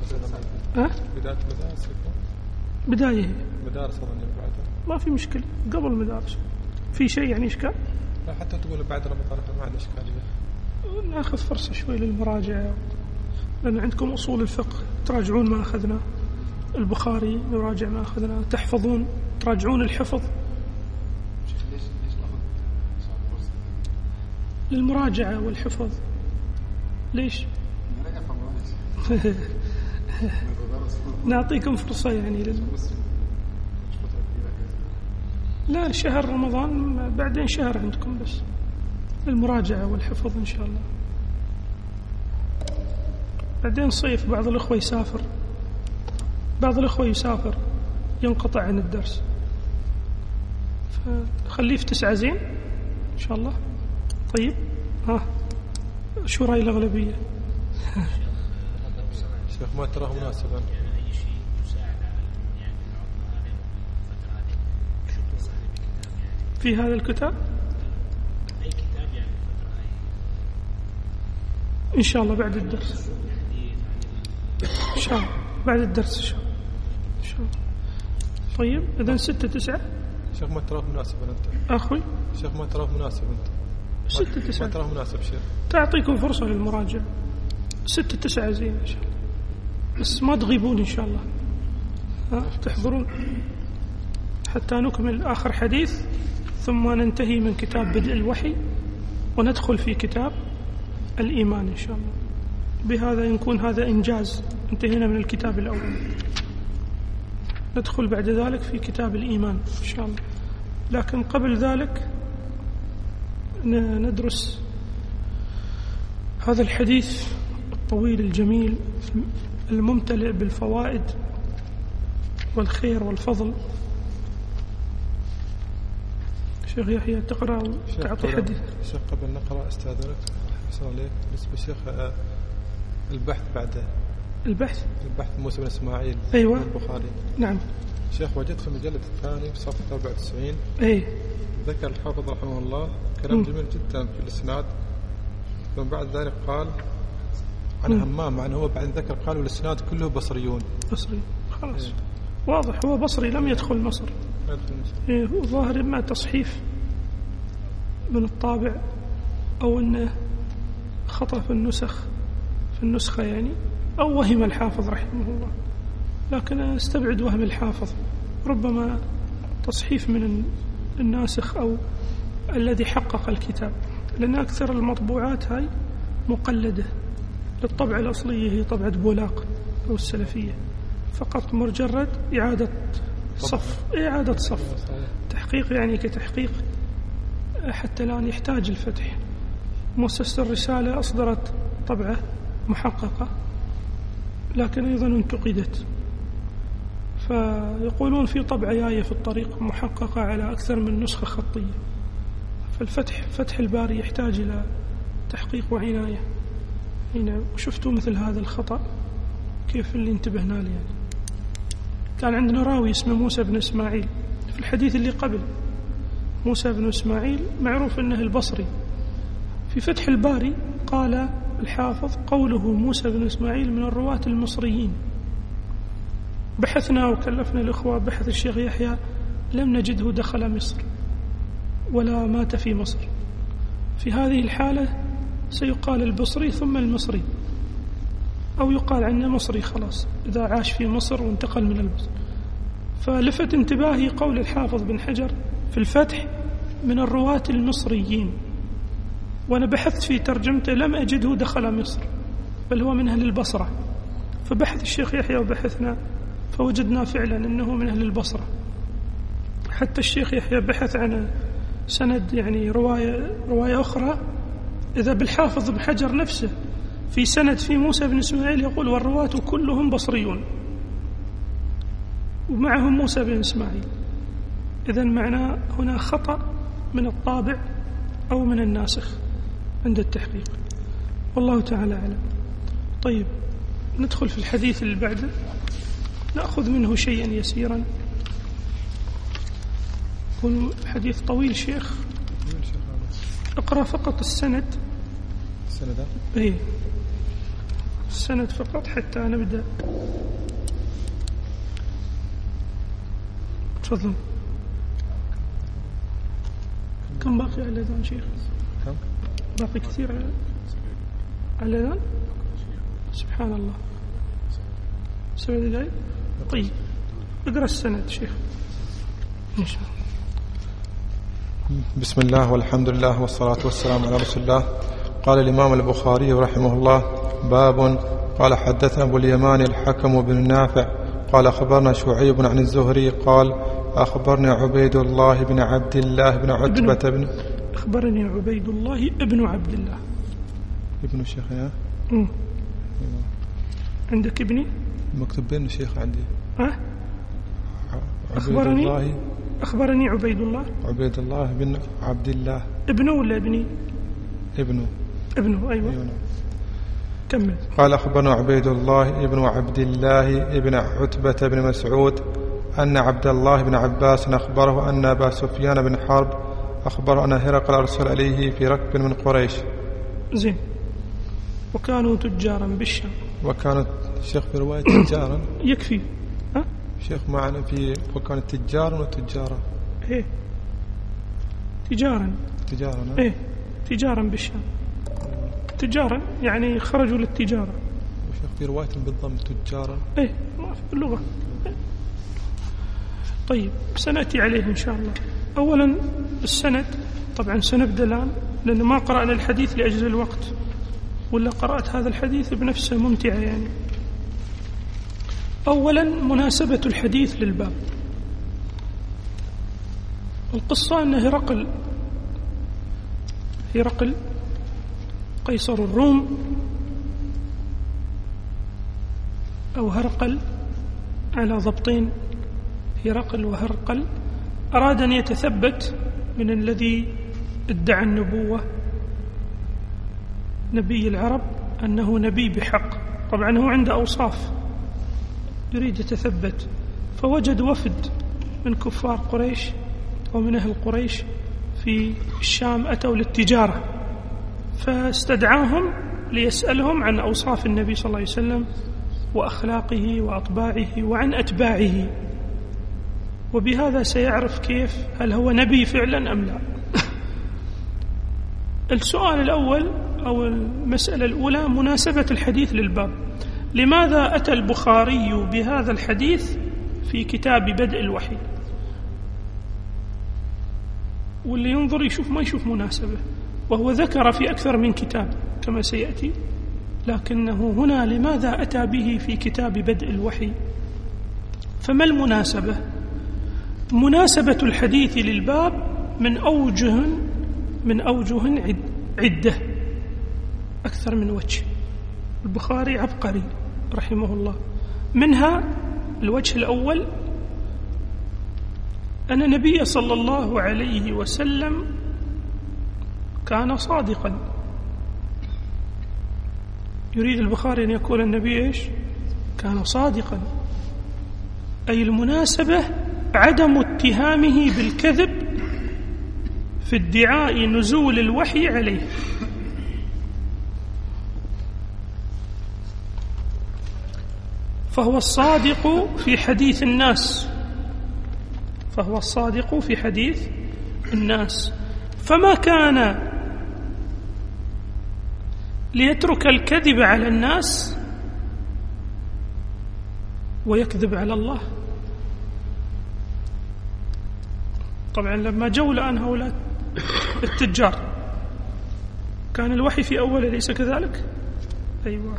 بداية مدارس ما في مشكلة، قبل مدارس في شيء يعني إشكال؟ لا حتى تقول بعد رمضان ما عندنا إشكالية. نأخذ فرصة شوي للمراجعة، لأن عندكم أصول الفقه تراجعون ما أخذنا، البخاري نراجع ما أخذنا، تحفظون تراجعون الحفظ. للمراجعة والحفظ. ليش؟ نعطيكم فرصة يعني لا شهر رمضان بعدين شهر عندكم بس المراجعة والحفظ إن شاء الله. بعدين صيف بعض الأخوة يسافر ينقطع عن الدرس، فخليه في 9 زين إن شاء الله. طيب شو رأي الأغلبية؟ شيخ ما تراه مناسبا في هذا الكتاب أي كتاب يعني إن شاء الله بعد الدرس إن شاء الله بعد الدرس إن شاء الله. طيب إذن 6/9 شيخ ما تراه مناسبا أنت أخوي شيخ ما تراه مناسب أنت 6/9 ما تراه مناسب شيخ. تعطيكم فرصة للمراجعة 6/9 زين إن شاء الله، بس ما تغيبون إن شاء الله، تحضرون حتى نكمل آخر حديث، ثم ننتهي من كتاب بدء الوحي وندخل في كتاب الإيمان إن شاء الله. بهذا يكون هذا إنجاز، انتهينا من الكتاب الأول، ندخل بعد ذلك في كتاب الإيمان إن شاء الله. لكن قبل ذلك ندرس هذا الحديث الطويل الجميل الممتلئ بالفوائد والخير والفضل. شيخ يحيى تقرأ وتعطي حديث. شيخ قبل نقرأ استاذنك أحسن عليك بالنسبة شيخ البحث بعد البحث موسى بن إسماعيل أيوة البخاري. نعم شيخ وجدت في المجلد الثاني صفحة 94 ذكر الحافظ رحمه الله كلام جميل جدا في الإسناد، ثم بعد ذلك قال عن همام، مع أنه هو بعد ذكر قال والإسناد كله بصريون. بصري خلاص واضح هو بصري لم يدخل مصر. هو ظاهر إما تصحيف من الطابع أو أنه خطأ في النسخة يعني، أو وهم الحافظ رحمه الله، لكن استبعد وهم الحافظ، ربما تصحيف من الناسخ أو الذي حقق الكتاب، لأن أكثر المطبوعات هاي مقلدة للطبعة الأصلية هي طبعة بولاق أو السلفية، فقط مجرد إعادة صف تحقيق يعني كتحقيق حتى الآن يحتاج الفتح. مؤسسة الرسالة أصدرت طبعة محققة لكن أيضا انتقدت، فيقولون في طبعة جاية في الطريق محققة على أكثر من نسخة خطية، فالفتح فتح الباري يحتاج إلى تحقيق وعناية. هنا وشفتوا مثل هذا الخطأ كيف اللي انتبهنا له يعني. كان عندنا راوي اسمه موسى بن إسماعيل في الحديث اللي قبل. موسى بن إسماعيل معروف أنه البصري. في فتح الباري قال الحافظ قوله موسى بن إسماعيل من الرواة المصريين. بحثنا وكلفنا الإخوة بحث الشيخ يحيى لم نجده دخل مصر ولا مات في مصر. في هذه الحالة سيقال البصري ثم المصري، أو يقال عنه مصري خلاص إذا عاش في مصر وانتقل من البصر. فلفت انتباهي قول الحافظ بن حجر في الفتح من الرواة المصريين، وأنا بحثت في ترجمته لم أجده دخل مصر بل هو من أهل البصرة. فبحث الشيخ يحيى وبحثنا فوجدنا فعلا أنه من أهل البصرة. حتى الشيخ يحيى بحث عن سند يعني رواية أخرى إذا بالحافظ بن حجر نفسه في سند في موسى بن إسماعيل يقول والرواة كلهم بصريون ومعهم موسى بن إسماعيل. إذن معناه هنا خطأ من الطابع أو من الناسخ عند التحقيق، والله تعالى أعلم. طيب ندخل في الحديث اللي بعده، نأخذ منه شيئا يسيرا. يكون الحديث طويل شيخ، اقرأ فقط السند. السند ايه السند فقط حتى نبدأ. تفضل. كم باقي على الأذان شيخ؟ كم؟ باقي كثير على الأذان؟ سبحان الله. 7 دقائق. طيب اقرأ السند شيخ إن شاء الله. بسم الله والحمد لله والصلاة والسلام على رسول الله. قال الإمام البخاري رحمه الله: باب. قال حدثنا أبو اليمان الحكم بن نافع قال أخبرنا شعيب عن الزهري قال أخبرنا عبيد الله بن عبد الله بن عتبة بن أخبرني عبيد الله ابن عبد الله ابن شيخنا. عندك ابني مكتوب بين الشيخ عندي. أخبرني عبيد الله بن عبد الله. ابنه ولا ابني؟ ابنه أيوة. كمل. قال أخبرنا عبيد الله ابن عبد الله ابن عتبة بن مسعود أن عبد الله بن عباس أخبره أن أبا سفيان بن حرب أخبره أن هرقل أرسل عليه في ركب من قريش. زين. وكانوا تجارا بالشام. وكانت شيخ في رواية تجارا. يكفي. شيخ معنا في وكانت تجارا وتجارا. إيه تجارا. إيه تجارا بالشام. تجارا يعني خرجوا للتجارة. وشيخ في رواية بالضم تجارا. إيه ما في اللغة. إيه. طيب سنأتي عليه إن شاء الله. أولا السند طبعا سنبدأ الآن لأن ما قرأنا الحديث لأجل الوقت، ولا قرأت هذا الحديث بنفسه ممتعة يعني. أولا مناسبة الحديث للباب. القصة أن هرقل قيصر الروم أو هرقل على ضبطين، هرقل وهرقل، أراد أن يتثبت من الذي ادعى النبوة نبي العرب أنه نبي بحق. طبعا هو عنده أوصاف يريد يتثبت، فوجد وفد من كفار قريش ومن أهل قريش في الشام أتوا للتجارة، فاستدعاهم ليسألهم عن أوصاف النبي صلى الله عليه وسلم وأخلاقه وأطباعه وعن أتباعه، وبهذا سيعرف كيف هل هو نبي فعلا أم لا. السؤال الأول أو المسألة الأولى مناسبة الحديث للباب. لماذا أتى البخاري بهذا الحديث في كتاب بدء الوحي؟ واللي ينظر يشوف ما يشوف مناسبة، وهو ذكر في أكثر من كتاب كما سيأتي، لكنه هنا لماذا أتى به في كتاب بدء الوحي؟ فما المناسبة؟ مناسبة الحديث للباب من أوجه عدة، أكثر من وجه. البخاري عبقري رحمه الله. منها الوجه الأول أن النبي صلى الله عليه وسلم كان صادقا يريد البخاري أن يقول النبي إيش؟ كان صادقا، أي المناسبة عدم اتهامه بالكذب في ادعاء نزول الوحي عليه. فهو الصادق في حديث الناس، فهو الصادق في حديث الناس، فما كان ليترك الكذب على الناس ويكذب على الله. طبعا لما جو الآن هؤلاء التجار كان الوحي في أوله، أليس كذلك؟ أيوة.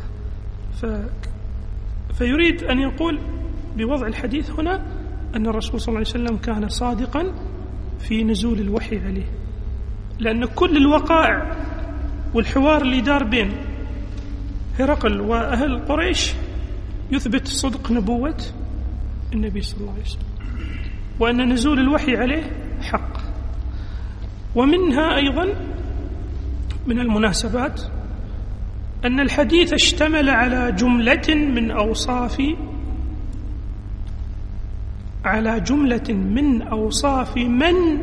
فيريد أن يقول بوضع الحديث هنا أن الرسول صلى الله عليه وسلم كان صادقا في نزول الوحي عليه، لأن كل الوقائع والحوار اللي دار بين هرقل وأهل قريش يثبت صدق نبوة النبي صلى الله عليه وسلم، وأن نزول الوحي عليه حق. ومنها أيضا من المناسبات أن الحديث اشتمل على جملة من أوصاف من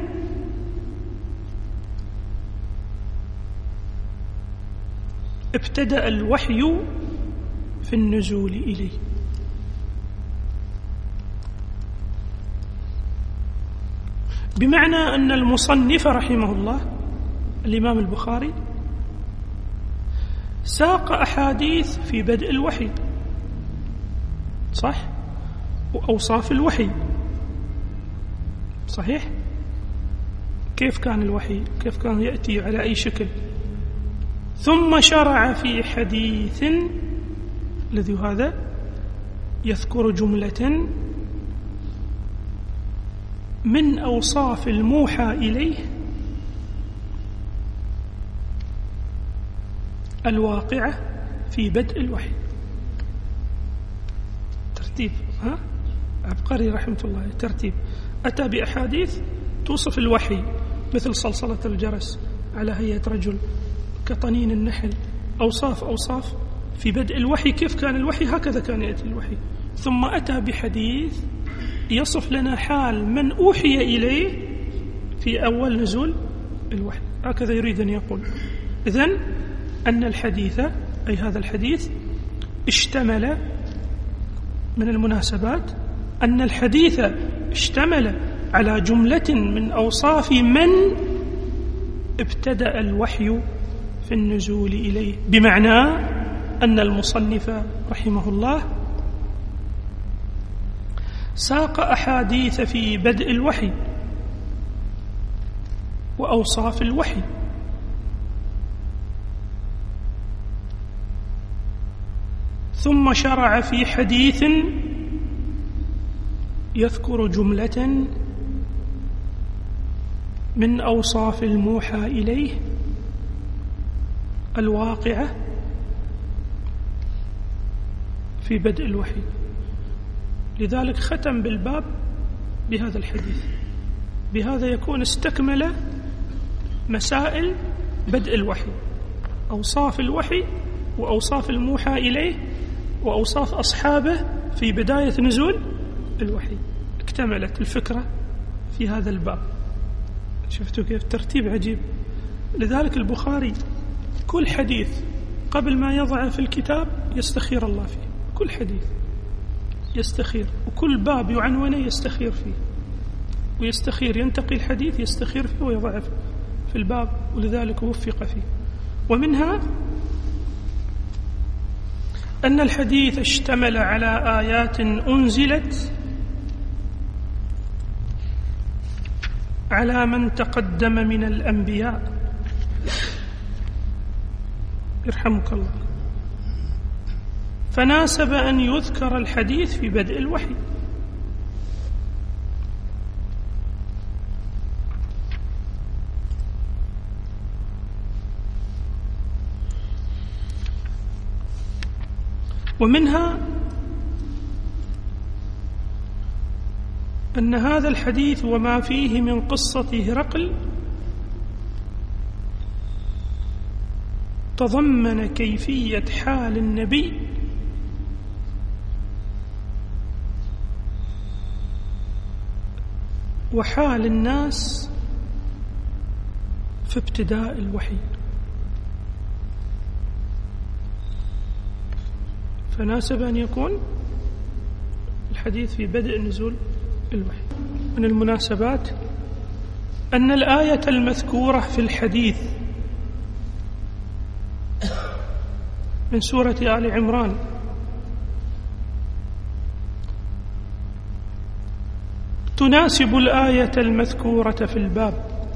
ابتدأ الوحي في النزول إليه. بمعنى أن المصنف رحمه الله الإمام البخاري ساق أحاديث في بدء الوحي، صح؟ وأوصاف الوحي، صحيح؟ كيف كان الوحي؟ كيف كان يأتي على أي شكل؟ ثم شرع في حديث الذي هذا يذكر جملة من أوصاف الموحى إليه الواقعة في بدء الوحي. ترتيب عبقري رحمة الله، ترتيب. أتى بأحاديث توصف الوحي مثل صلصلة الجرس على هيئة رجل كطنين النحل، أوصاف في بدء الوحي. كيف كان الوحي؟ هكذا كان يأتي الوحي. ثم أتى بحديث يصف لنا حال من أوحي إليه في أول نزول الوحي. هكذا يريد أن يقول. إذن أن الحديث، أي هذا الحديث، اشتمل من المناسبات أن الحديث اشتمل على جملة من أوصاف من ابتدأ الوحي في النزول إليه، بمعنى أن المصنف رحمه الله ساق أحاديث في بدء الوحي وأوصاف الوحي، ثم شرع في حديث يذكر جملة من أوصاف الموحى إليه الواقعة في بدء الوحي. لذلك ختم بالباب بهذا الحديث. بهذا يكون استكمل مسائل بدء الوحي، أوصاف الوحي وأوصاف الموحى إليه وأوصاف أصحابه في بداية نزول الوحي. اكتملت الفكرة في هذا الباب. شفتوا كيف ترتيب عجيب؟ لذلك البخاري كل حديث قبل ما يضعه في الكتاب يستخير الله فيه، كل حديث يستخير، وكل باب يعنونه يستخير فيه، ويستخير ينتقي الحديث يستخير فيه ويضعه في الباب، ولذلك وفق فيه. ومنها أن الحديث اشتمل على آيات أنزلت على من تقدم من الأنبياء، يرحمك الله، فناسب أن يذكر الحديث في بدء الوحي. ومنها أن هذا الحديث وما فيه من قصة هرقل تضمن كيفية حال النبي وحال الناس في ابتداء الوحي، فناسب أن يكون الحديث في بدء نزول الوحي. من المناسبات أن الآية المذكورة في الحديث من سورة آل عمران تناسب الآية المذكورة في الباب،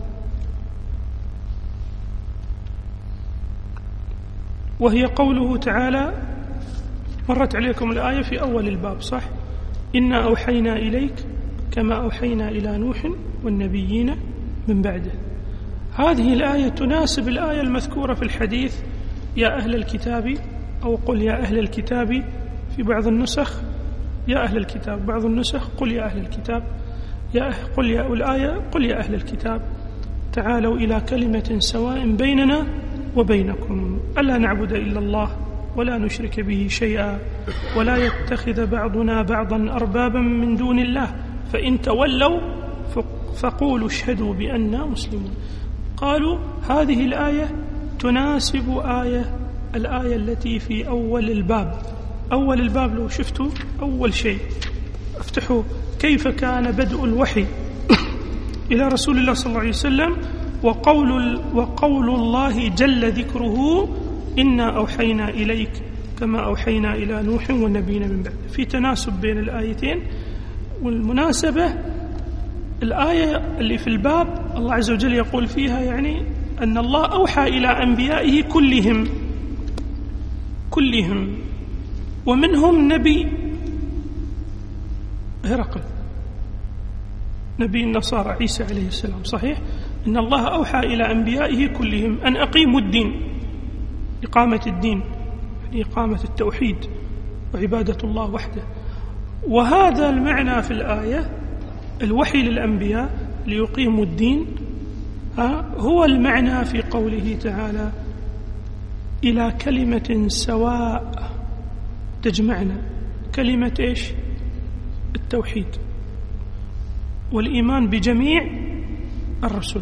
وهي قوله تعالى، مرت عليكم الآية في أول الباب صح؟ إنا أوحينا إليك كما أوحينا إلى نوح والنبيين من بعده. هذه الآية تناسب الآية المذكورة في الحديث يا أهل الكتاب، أو قل يا أهل الكتاب في بعض النسخ يا أهل الكتاب، بعض النسخ قل يا أهل الكتاب، قل يا أهل الكتاب تعالوا إلى كلمة سواء بيننا وبينكم ألا نعبد إلا الله ولا نشرك به شيئا ولا يتخذ بعضنا بعضا أربابا من دون الله فإن تولوا فقولوا اشهدوا بأننا مسلمون. قالوا هذه الآية تناسب الآية التي في أول الباب. أول الباب لو شفتوا أول شيء افتحوا كيف كان بدء الوحي إلى رسول الله صلى الله عليه وسلم، وقول الله جل ذكره إنا أوحينا إليك كما أوحينا إلى نوح والنبيين من بعد. في تناسب بين الآيتين. والمناسبة الآية اللي في الباب الله عز وجل يقول فيها يعني أن الله أوحى إلى أنبيائه كلهم ومنهم نبي هرقل نبي النصارى عيسى عليه السلام، صحيح؟ إن الله أوحى إلى أنبيائه كلهم أن أقيموا الدين، إقامة الدين يعني إقامة التوحيد وعبادة الله وحده. وهذا المعنى في الآية الوحي للأنبياء ليقيموا الدين هو المعنى في قوله تعالى إلى كلمة سواء تجمعنا. كلمة إيش؟ التوحيد والإيمان بجميع الرسل.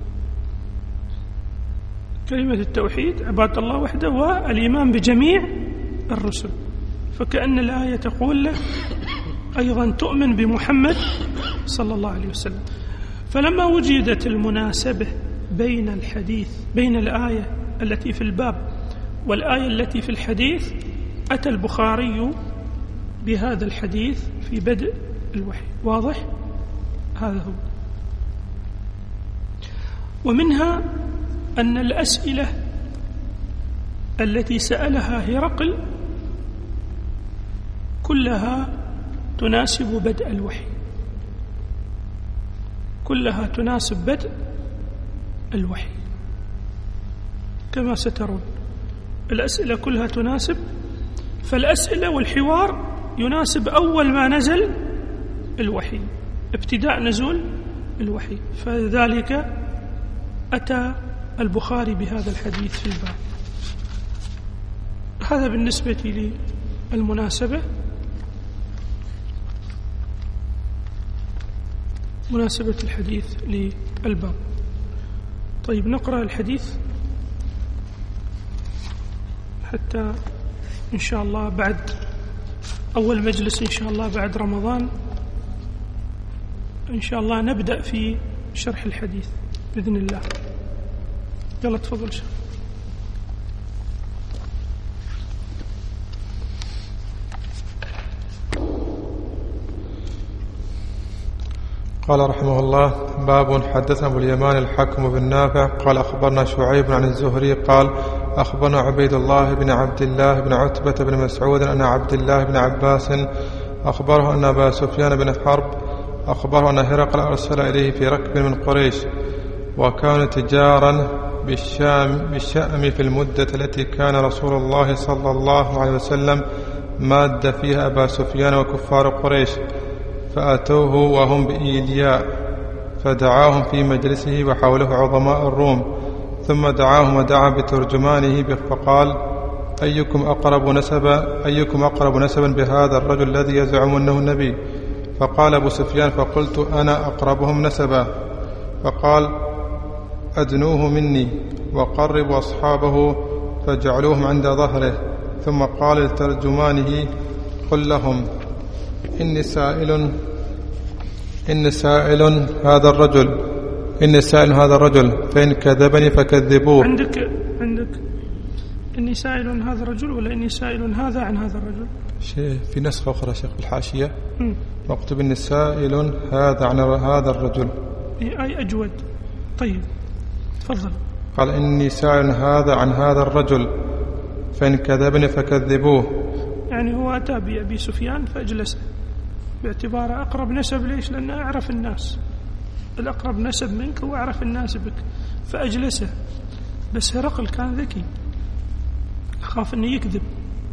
كلمة التوحيد عبادة الله وحده والإيمان بجميع الرسل. فكأن الآية تقول له أيضا تؤمن بمحمد صلى الله عليه وسلم. فلما وجدت المناسبة بين الحديث بين الآية التي في الباب والآية التي في الحديث أتى البخاري بهذا الحديث في بدء الوحي. واضح؟ هذا هو. ومنها أن الأسئلة التي سألها هرقل كلها تناسب بدء الوحي، كلها تناسب بدء الوحي كما سترون. الأسئلة كلها تناسب، فالأسئلة والحوار يناسب أول ما نزل الوحي، ابتداء نزول الوحي. فذلك أتى البخاري بهذا الحديث في الباب. هذا بالنسبة للمناسبة، مناسبة الحديث للباب. طيب نقرأ الحديث حتى إن شاء الله بعد أول مجلس إن شاء الله بعد رمضان إن شاء الله نبدأ في شرح الحديث بإذن الله. يلا تفضل شيخ. قال رحمه الله: باب. حدثنا أبو اليمان الحكم بن نافع قال أخبرنا شعيب عن الزهري قال أخبرنا عبيد الله بن عبد الله بن عتبة بن مسعود أن عبد الله بن عباس أخبره أن أبا سفيان بن حرب أخبره أن هرقل أرسل إليه في ركب من قريش، وكان تجارا بالشام في المدة التي كان رسول الله صلى الله عليه وسلم ماد فيها أبا سفيان وكفار قريش، فأتوه وهم بإيلياء فدعاهم في مجلسه وحوله عظماء الروم، ثم دعاهم ودعا بترجمانه فقال: أيكم أقرب نسبا بهذا الرجل الذي يزعم أنه النبي؟ فقال أبو سفيان: فقلت: أنا أقربهم نسبا. فقال: أدنوه مني وقربوا أصحابه فجعلوهم عند ظهره. ثم قال لترجمانه: قل لهم إني سائل هذا الرجل فإن كذبني فكذبوه. عندك إني سائل هذا الرجل ولا إني سائل هذا عن هذا الرجل؟ شيء في نسخة أخرى شيخ بالحاشية مكتوب إني سائل هذا عن هذا الرجل. أي أجود. طيب تفضل. قال: إني سائل هذا عن هذا الرجل فإن كذبني فكذبوه. يعني هو أتى بأبي سفيان فأجلسه باعتباره أقرب نسب. ليش؟ لأنه أعرف الناس، الأقرب نسب منك هو أعرف الناس بك، فأجلسه. بس هرقل كان ذكي، خاف أنه يكذب،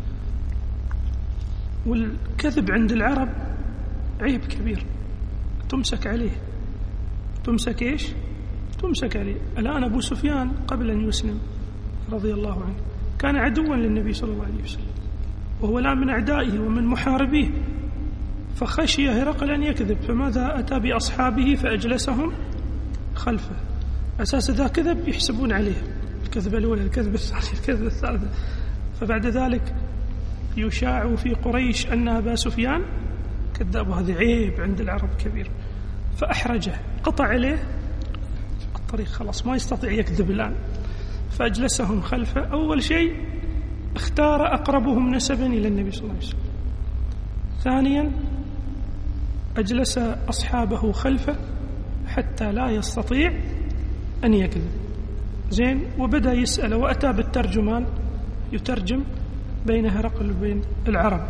والكذب عند العرب عيب كبير تمسك عليه. تمسك إيش؟ تمسك عليه. الآن أبو سفيان قبل أن يسلم رضي الله عنه كان عدوا للنبي صلى الله عليه وسلم، وهو الآن من أعدائه ومن محاربيه، فخشي هرقل أن يكذب، فماذا أتى بأصحابه فأجلسهم خلفه. أساس إذا كذب يحسبون عليه الكذبة الأولى، الكذبة الثانية، الكذبة الثالثة. فبعد ذلك يشاع في قريش أن أبا سفيان كذاب، وهذا عيب عند العرب كبير. فأحرجه، قطع عليه الطريق، خلاص ما يستطيع يكذب الآن. فأجلسهم خلفه. أول شيء اختار أقربهم نسبا إلى النبي صلى الله عليه وسلم. ثانيا أجلس أصحابه خلفه حتى لا يستطيع أن يكذب. زين. وبدأ يسأل، وأتى بالترجمان يترجم بين هرقل وبين العرب.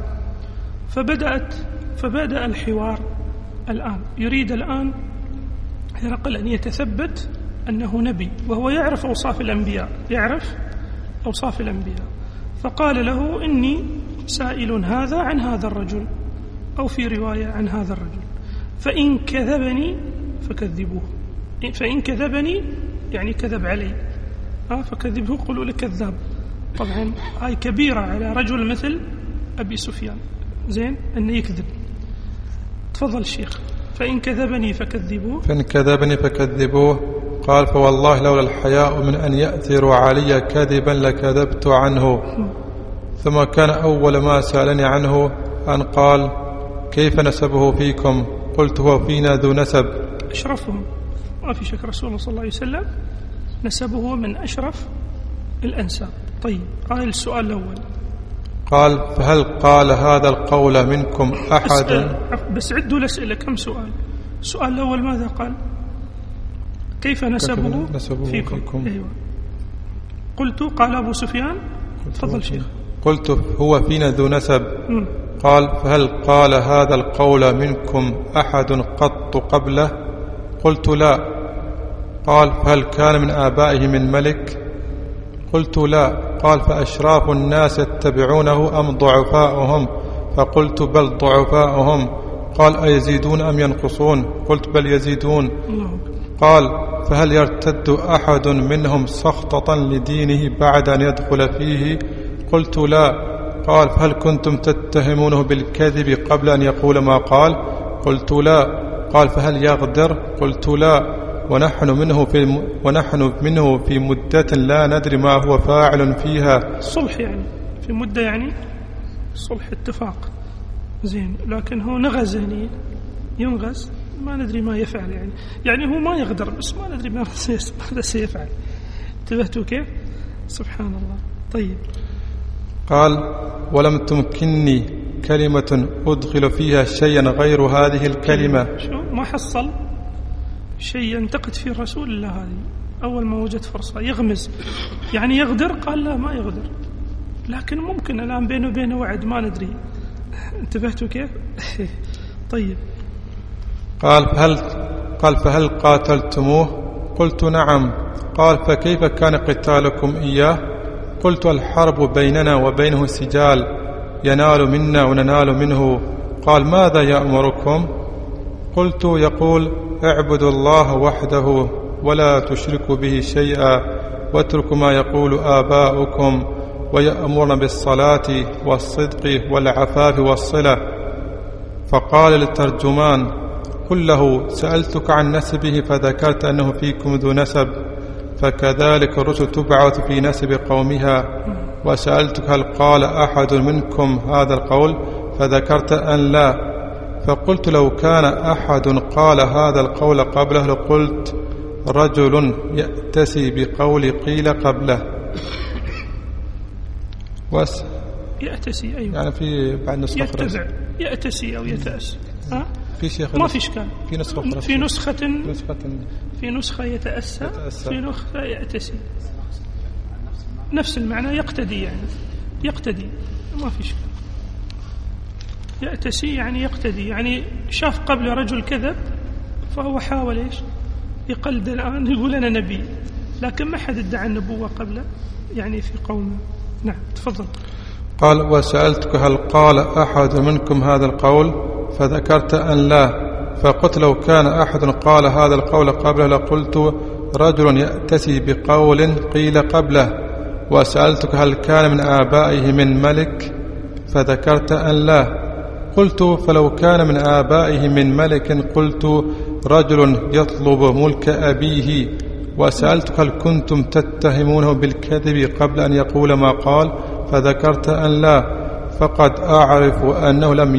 فبدأ الحوار الآن. يريد الآن هرقل أن يتثبت أنه نبي، وهو يعرف أوصاف الأنبياء. فقال له: إني سائل هذا عن هذا الرجل، أو في رواية عن هذا الرجل، فإن كذبني فكذبوه. فإن كذبني يعني كذب علي، فكذبوه، قولوا له كذاب. طبعا هاي كبيرة على رجل مثل أبي سفيان، زين، أنه يكذب. تفضل الشيخ. فإن كذبني فكذبوه. قال: فوالله لولا الحياء من أن يأثروا علي كذبا لكذبت عنه. ثم كان أول ما سألني عنه أن قال: كيف نسبه فيكم؟ قلت: هو فينا ذو نسب. أشرفهم، ما في شك. رسول الله صلى الله عليه وسلم نسبه من أشرف الأنساب. طيب، هذا السؤال الأول. قال: فهل قال هذا القول منكم أحد؟ بس عدوا الأسئلة، كم سؤال؟ السؤال الأول ماذا قال؟ كيف نسبه فيكم؟ أيوة. قلت، قال أبو سفيان. تفضل شيخ. قلت: هو فينا ذو نسب. قال: فهل قال هذا القول منكم أحد قط قبله؟ قلت: لا. قال: فهل كان من آبائه من ملك؟ قلت: لا. قال: فأشراف الناس يتبعونه أم ضعفاؤهم؟ فقلت: بل ضعفاؤهم. قال: أيزيدون أم ينقصون؟ قلت: بل يزيدون. قال: فهل يرتد أحد منهم سخطة لدينه بعد أن يدخل فيه؟ قلت: لا. قال: فهل كنتم تتهمونه بالكذب قبل أن يقول ما قال؟ قلت: لا. قال: فهل يغدر؟ قلت: لا. ونحن منه في مدة لا ندري ما هو فاعل فيها. صلح يعني، في مدة يعني صلح، اتفاق، زين. لكن هو نغز، يعني ينغز، ما ندري ما يفعل، يعني هو ما يغدر، بس ما ندري ماذا سيفعل. انتبهتوا كيف؟ سبحان الله. طيب. قال: ولم تمكنني كلمة أدخل فيها شيئا غير هذه الكلمة. شو ما حصل شيء ينتقد فيه الرسول إلا هذه. أول ما وجد فرصة يغمز، يعني يغدر. قال: لا، ما يغدر، لكن ممكن الآن بينه وبينه وعد، ما ندري. انتبهتوا كيف؟ طيب. قال: فهل قاتلتموه؟ قلت: نعم. قال: فكيف كان قتالكم إياه؟ قلت: الحرب بيننا وبينه سجال، ينال منا وننال منه. قال: ماذا يأمركم؟ قلت: يقول: اعبدوا الله وحده ولا تشركوا به شيئا واتركوا ما يقول آباؤكم ويأمرون بالصلاة والصدق والعفاف والصلة. فقال للترجمان: قل له سألتك عن نسبه فذكرت أنه فيكم ذو نسب، فكذلك الرسل تبعث في نسب قومها. وسألتك هل قال أحد منكم هذا القول فذكرت أن لا، فقلت لو كان أحد قال هذا القول قبله لقلت رجل يأتسي بقول قيل قبله. يأتسي أيوة، يعني في بعد نسخة يتبع يأتسي أو يتأس في شيخ ما في إشكال. في نسخة في نسخة يتأسى، في نسخة يأتسي، نفس المعنى، يقتدي، يعني يقتدي، ما في إشكال. يأتسي يعني يقتدي، يعني شاف قبل رجل كذب فهو حاول إيش يقلد الآن، يقول أنا نبي، لكن ما حد ادعى النبوة قبله يعني في قومه. نعم تفضل. قال: وسألتك هل قال أحد منكم هذا القول فذكرت أن لا، فقلت لو كان أحد قال هذا القول قبله لقلت رجل يأتسي بقول قيل قبله. وسألتك هل كان من آبائه من ملك فذكرت أن لا، قلت فلو كان من آبائه من ملك قلت رجل يطلب ملك أبيه. وسألتك هل كنتم تتهمونه بالكذب قبل أن يقول ما قال فذكرت أن لا، فقد أعرف أنه لم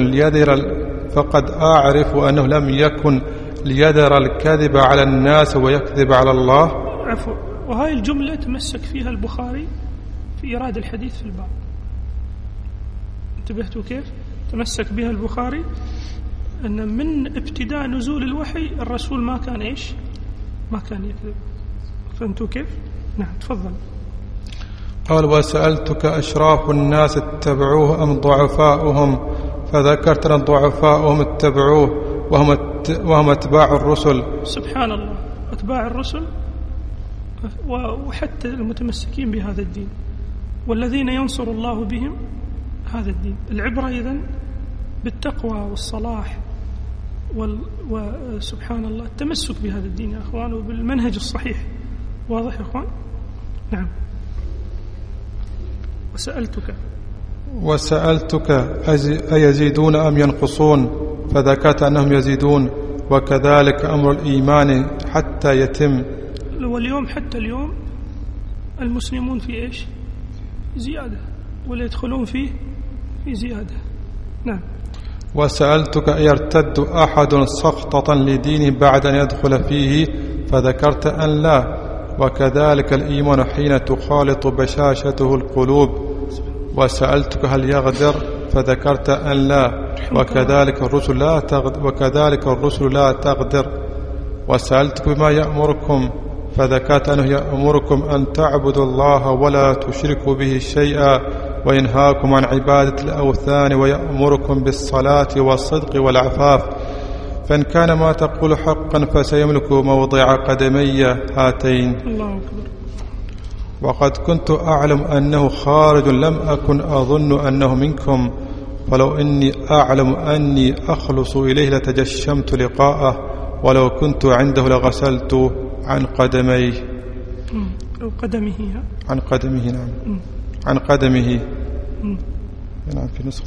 يكن ليذر الكذب على الناس ويكذب على الله. عفوا. وهاي الجملة تمسك فيها البخاري في إيراد الحديث في الباب. انتبهتوا كيف تمسك بها البخاري؟ أن من ابتداء نزول الوحي الرسول ما كان إيش، ما كان يكذب. فهمتوا كيف؟ نعم تفضل. قال: وسألتك أشراف الناس اتبعوه أم ضعفاؤهم فذكرت أن ضعفاؤهم اتبعوه وهم اتباع الرسل. سبحان الله، اتباع الرسل وحتى المتمسكين بهذا الدين، والذين ينصر الله بهم هذا الدين. العبرة إذن بالتقوى والصلاح وسبحان الله التمسك بهذا الدين يا أخوان، وبالمنهج الصحيح. واضح يا أخوان؟ نعم. وسألتك أيزيدون أم ينقصون فذكرت أنهم يزيدون، وكذلك أمر الإيمان حتى يتم. واليوم حتى اليوم المسلمون في إيش؟ زيادة، ولا يدخلون فيه في زيادة. نعم. وسألتك يرتد أحد سقطة لدينه بعد أن يدخل فيه فذكرت أن لا، وكذلك الإيمان حين تخالط بشاشته القلوب. وسألتك هل يغدر فذكرت أن لا، وكذلك الرسل لا تغدر. وسألتك بما يأمركم فذكرت أنه يأمركم أن تعبدوا الله ولا تشركوا به شيئا، وينهاكم عن عبادة الأوثان، ويأمركم بالصلاة والصدق والعفاف. فإن كان ما تقول حقا فسيملك موضع قدمي هاتين. الله أكبر. وقد كنت أعلم أنه خارج لم أكن أظن أنه منكم، فلو إني أعلم أني أخلص إليه لتجشمت لقاءه، ولو كنت عنده لغسلت عن قدميه. أو قدمه. عن قدمه. نعم. عن قدمه. نعم في نسخة.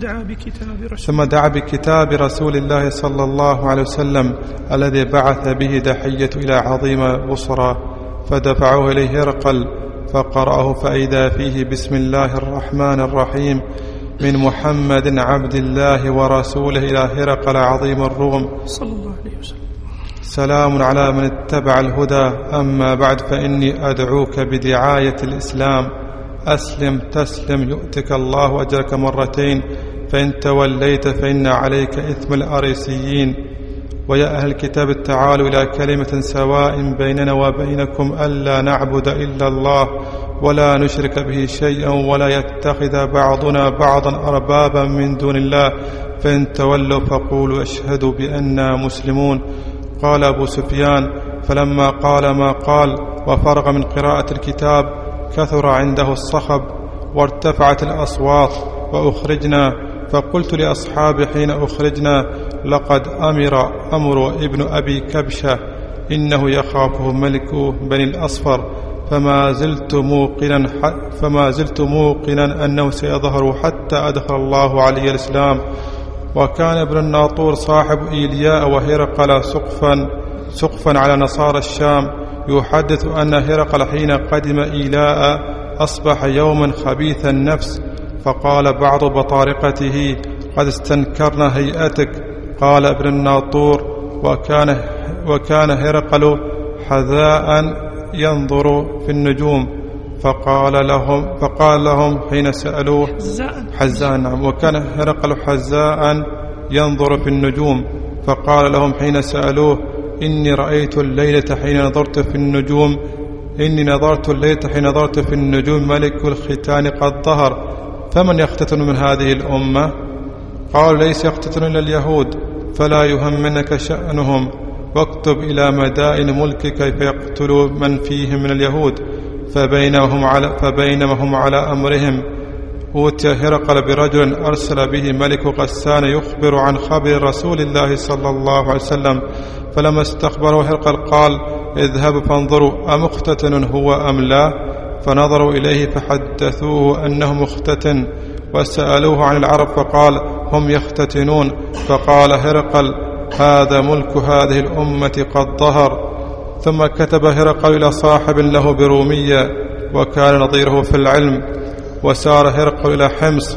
ثم دعا بكتاب رسول الله صلى الله عليه وسلم الذي بعث به دحية إلى عظيم بصرى، فدفعوه إليه هرقل فقرأه فإذا فيه بسم الله الرحمن الرحيم من محمد عبد الله ورسوله إلى هرقل عظيم الروم صلى الله عليه وسلم. سلام على من اتبع الهدى، أما بعد فإني أدعوك بدعاية الإسلام، أسلم تسلم يؤتك الله أجرك مرتين، فإن توليت فإن عليك إثم الأريسيين. ويا أهل الكتاب تعالوا إلى كلمة سواء بيننا وبينكم ألا نعبد إلا الله ولا نشرك به شيئا ولا يتخذ بعضنا بعضا أربابا من دون الله، فإن تولوا فقولوا أشهدوا بأننا مسلمون. قال أبو سفيان فلما قال ما قال وفرغ من قراءة الكتاب كثر عنده الصخب وارتفعت الأصوات وأخرجنا، فقلت لأصحابي حين أخرجنا لقد أمر ابن أبي كبشة إنه يخافه ملك بني الأصفر، فما زلت موقنا أنه سيظهر حتى أدخل الله علي الإسلام. وكان ابن الناطور صاحب إيلياء وهرقل سقفا على نصارى الشام، يحدث أن هرقل حين قدم إيلاء أصبح يوما خبيث النفس، فقال بعض بطارقته: قد استنكرنا هيئتك. قال ابن الناطور: وكان هرقل حذاء ينظر في النجوم، فقال لهم حين سألوه حزاء. نعم. وكان هرقل حزاء ينظر في النجوم، فقال لهم حين سألوه: إني نظرت الليلة حين نظرت في النجوم ملك الختان قد ظهر، فمن يختتن من هذه الأمة؟ قال: ليس يختتن إلا اليهود، فلا يهمنك شأنهم، واكتب إلى مدائن ملكك كيف يقتلوا من فيهم من اليهود. فبينما هم على أمرهم أوتي هرقل برجل أرسل به ملك غسان يخبر عن خبر رسول الله صلى الله عليه وسلم. فلما استخبره هرقل قال: اذهبوا فانظروا أمختتن هو أم لا؟ فنظروا إليه فحدثوه أنه مختتن، وسألوه عن العرب فقال: هم يختتنون. فقال هرقل: هذا ملك هذه الأمة قد ظهر. ثم كتب هرقل إلى صاحب له برومية وكان نظيره في العلم، وسار هرقل إلى حمص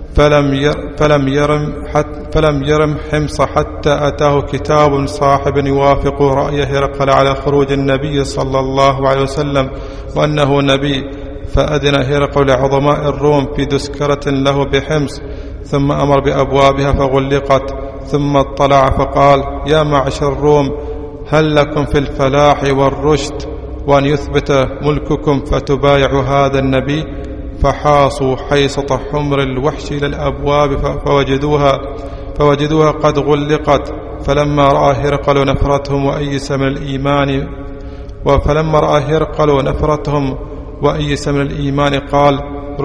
فلم يرم حمص حتى أتاه كتاب صاحب يوافق رأي هرقل على خروج النبي صلى الله عليه وسلم وأنه نبي. فأذن هرقل لعظماء الروم في تذكرة له بحمص، ثم أمر بأبوابها فغلقت، ثم اطلع فقال: يا معشر الروم، هل لكم في الفلاح والرشد وأن يثبت ملككم فتبايعوا هذا النبي؟ فحاصوا حيصة حمر الوحش إلى الأبواب فوجدوها قد غلقت. فلما رأى هرقل نفرتهم وأيس من الإيمان قال: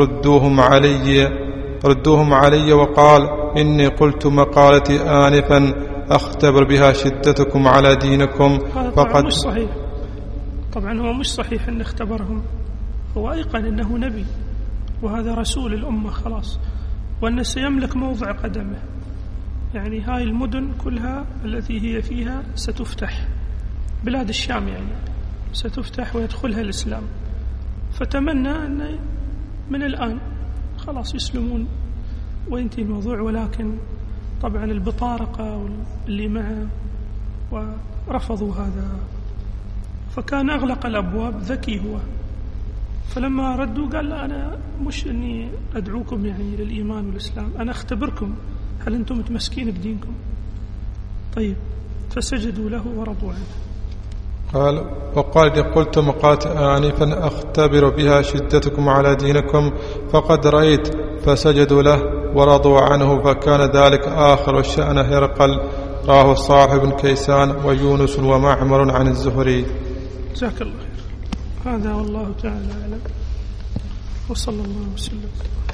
ردوهم علي. وقال: إني قلت مقالتي آنفا أختبر بها شدتكم على دينكم. فقد مش صحيح. طبعا هو مش صحيح أن اختبرهم، هو أيقن أنه نبي وهذا رسول الأمة خلاص، وأنه سيملك موضع قدمه. يعني هاي المدن كلها التي هي فيها ستفتح، بلاد الشام يعني ستفتح ويدخلها الإسلام. فتمنى أن من الآن خلاص يسلمون وينتهي الموضوع، ولكن طبعا البطارقة اللي معه ورفضوا هذا، فكان أغلق الأبواب. ذكي هو، فلما ردوا قال: لا، أنا مش أني أدعوكم يعني للإيمان والإسلام، أنا أختبركم هل أنتم متمسكين بدينكم. طيب، فسجدوا له ورضوا عنه. وقال: قلت مقالتي آنفا أختبر بها شدتكم على دينكم فقد رأيت. فسجدوا له ورضوا عنه، فكان ذلك آخر شأن هرقل. راه صاحب بن كيسان ويونس ومعمر عن الزهري. جزاك الله خير. هذا والله تعالى أعلم، وصلى الله وسلم.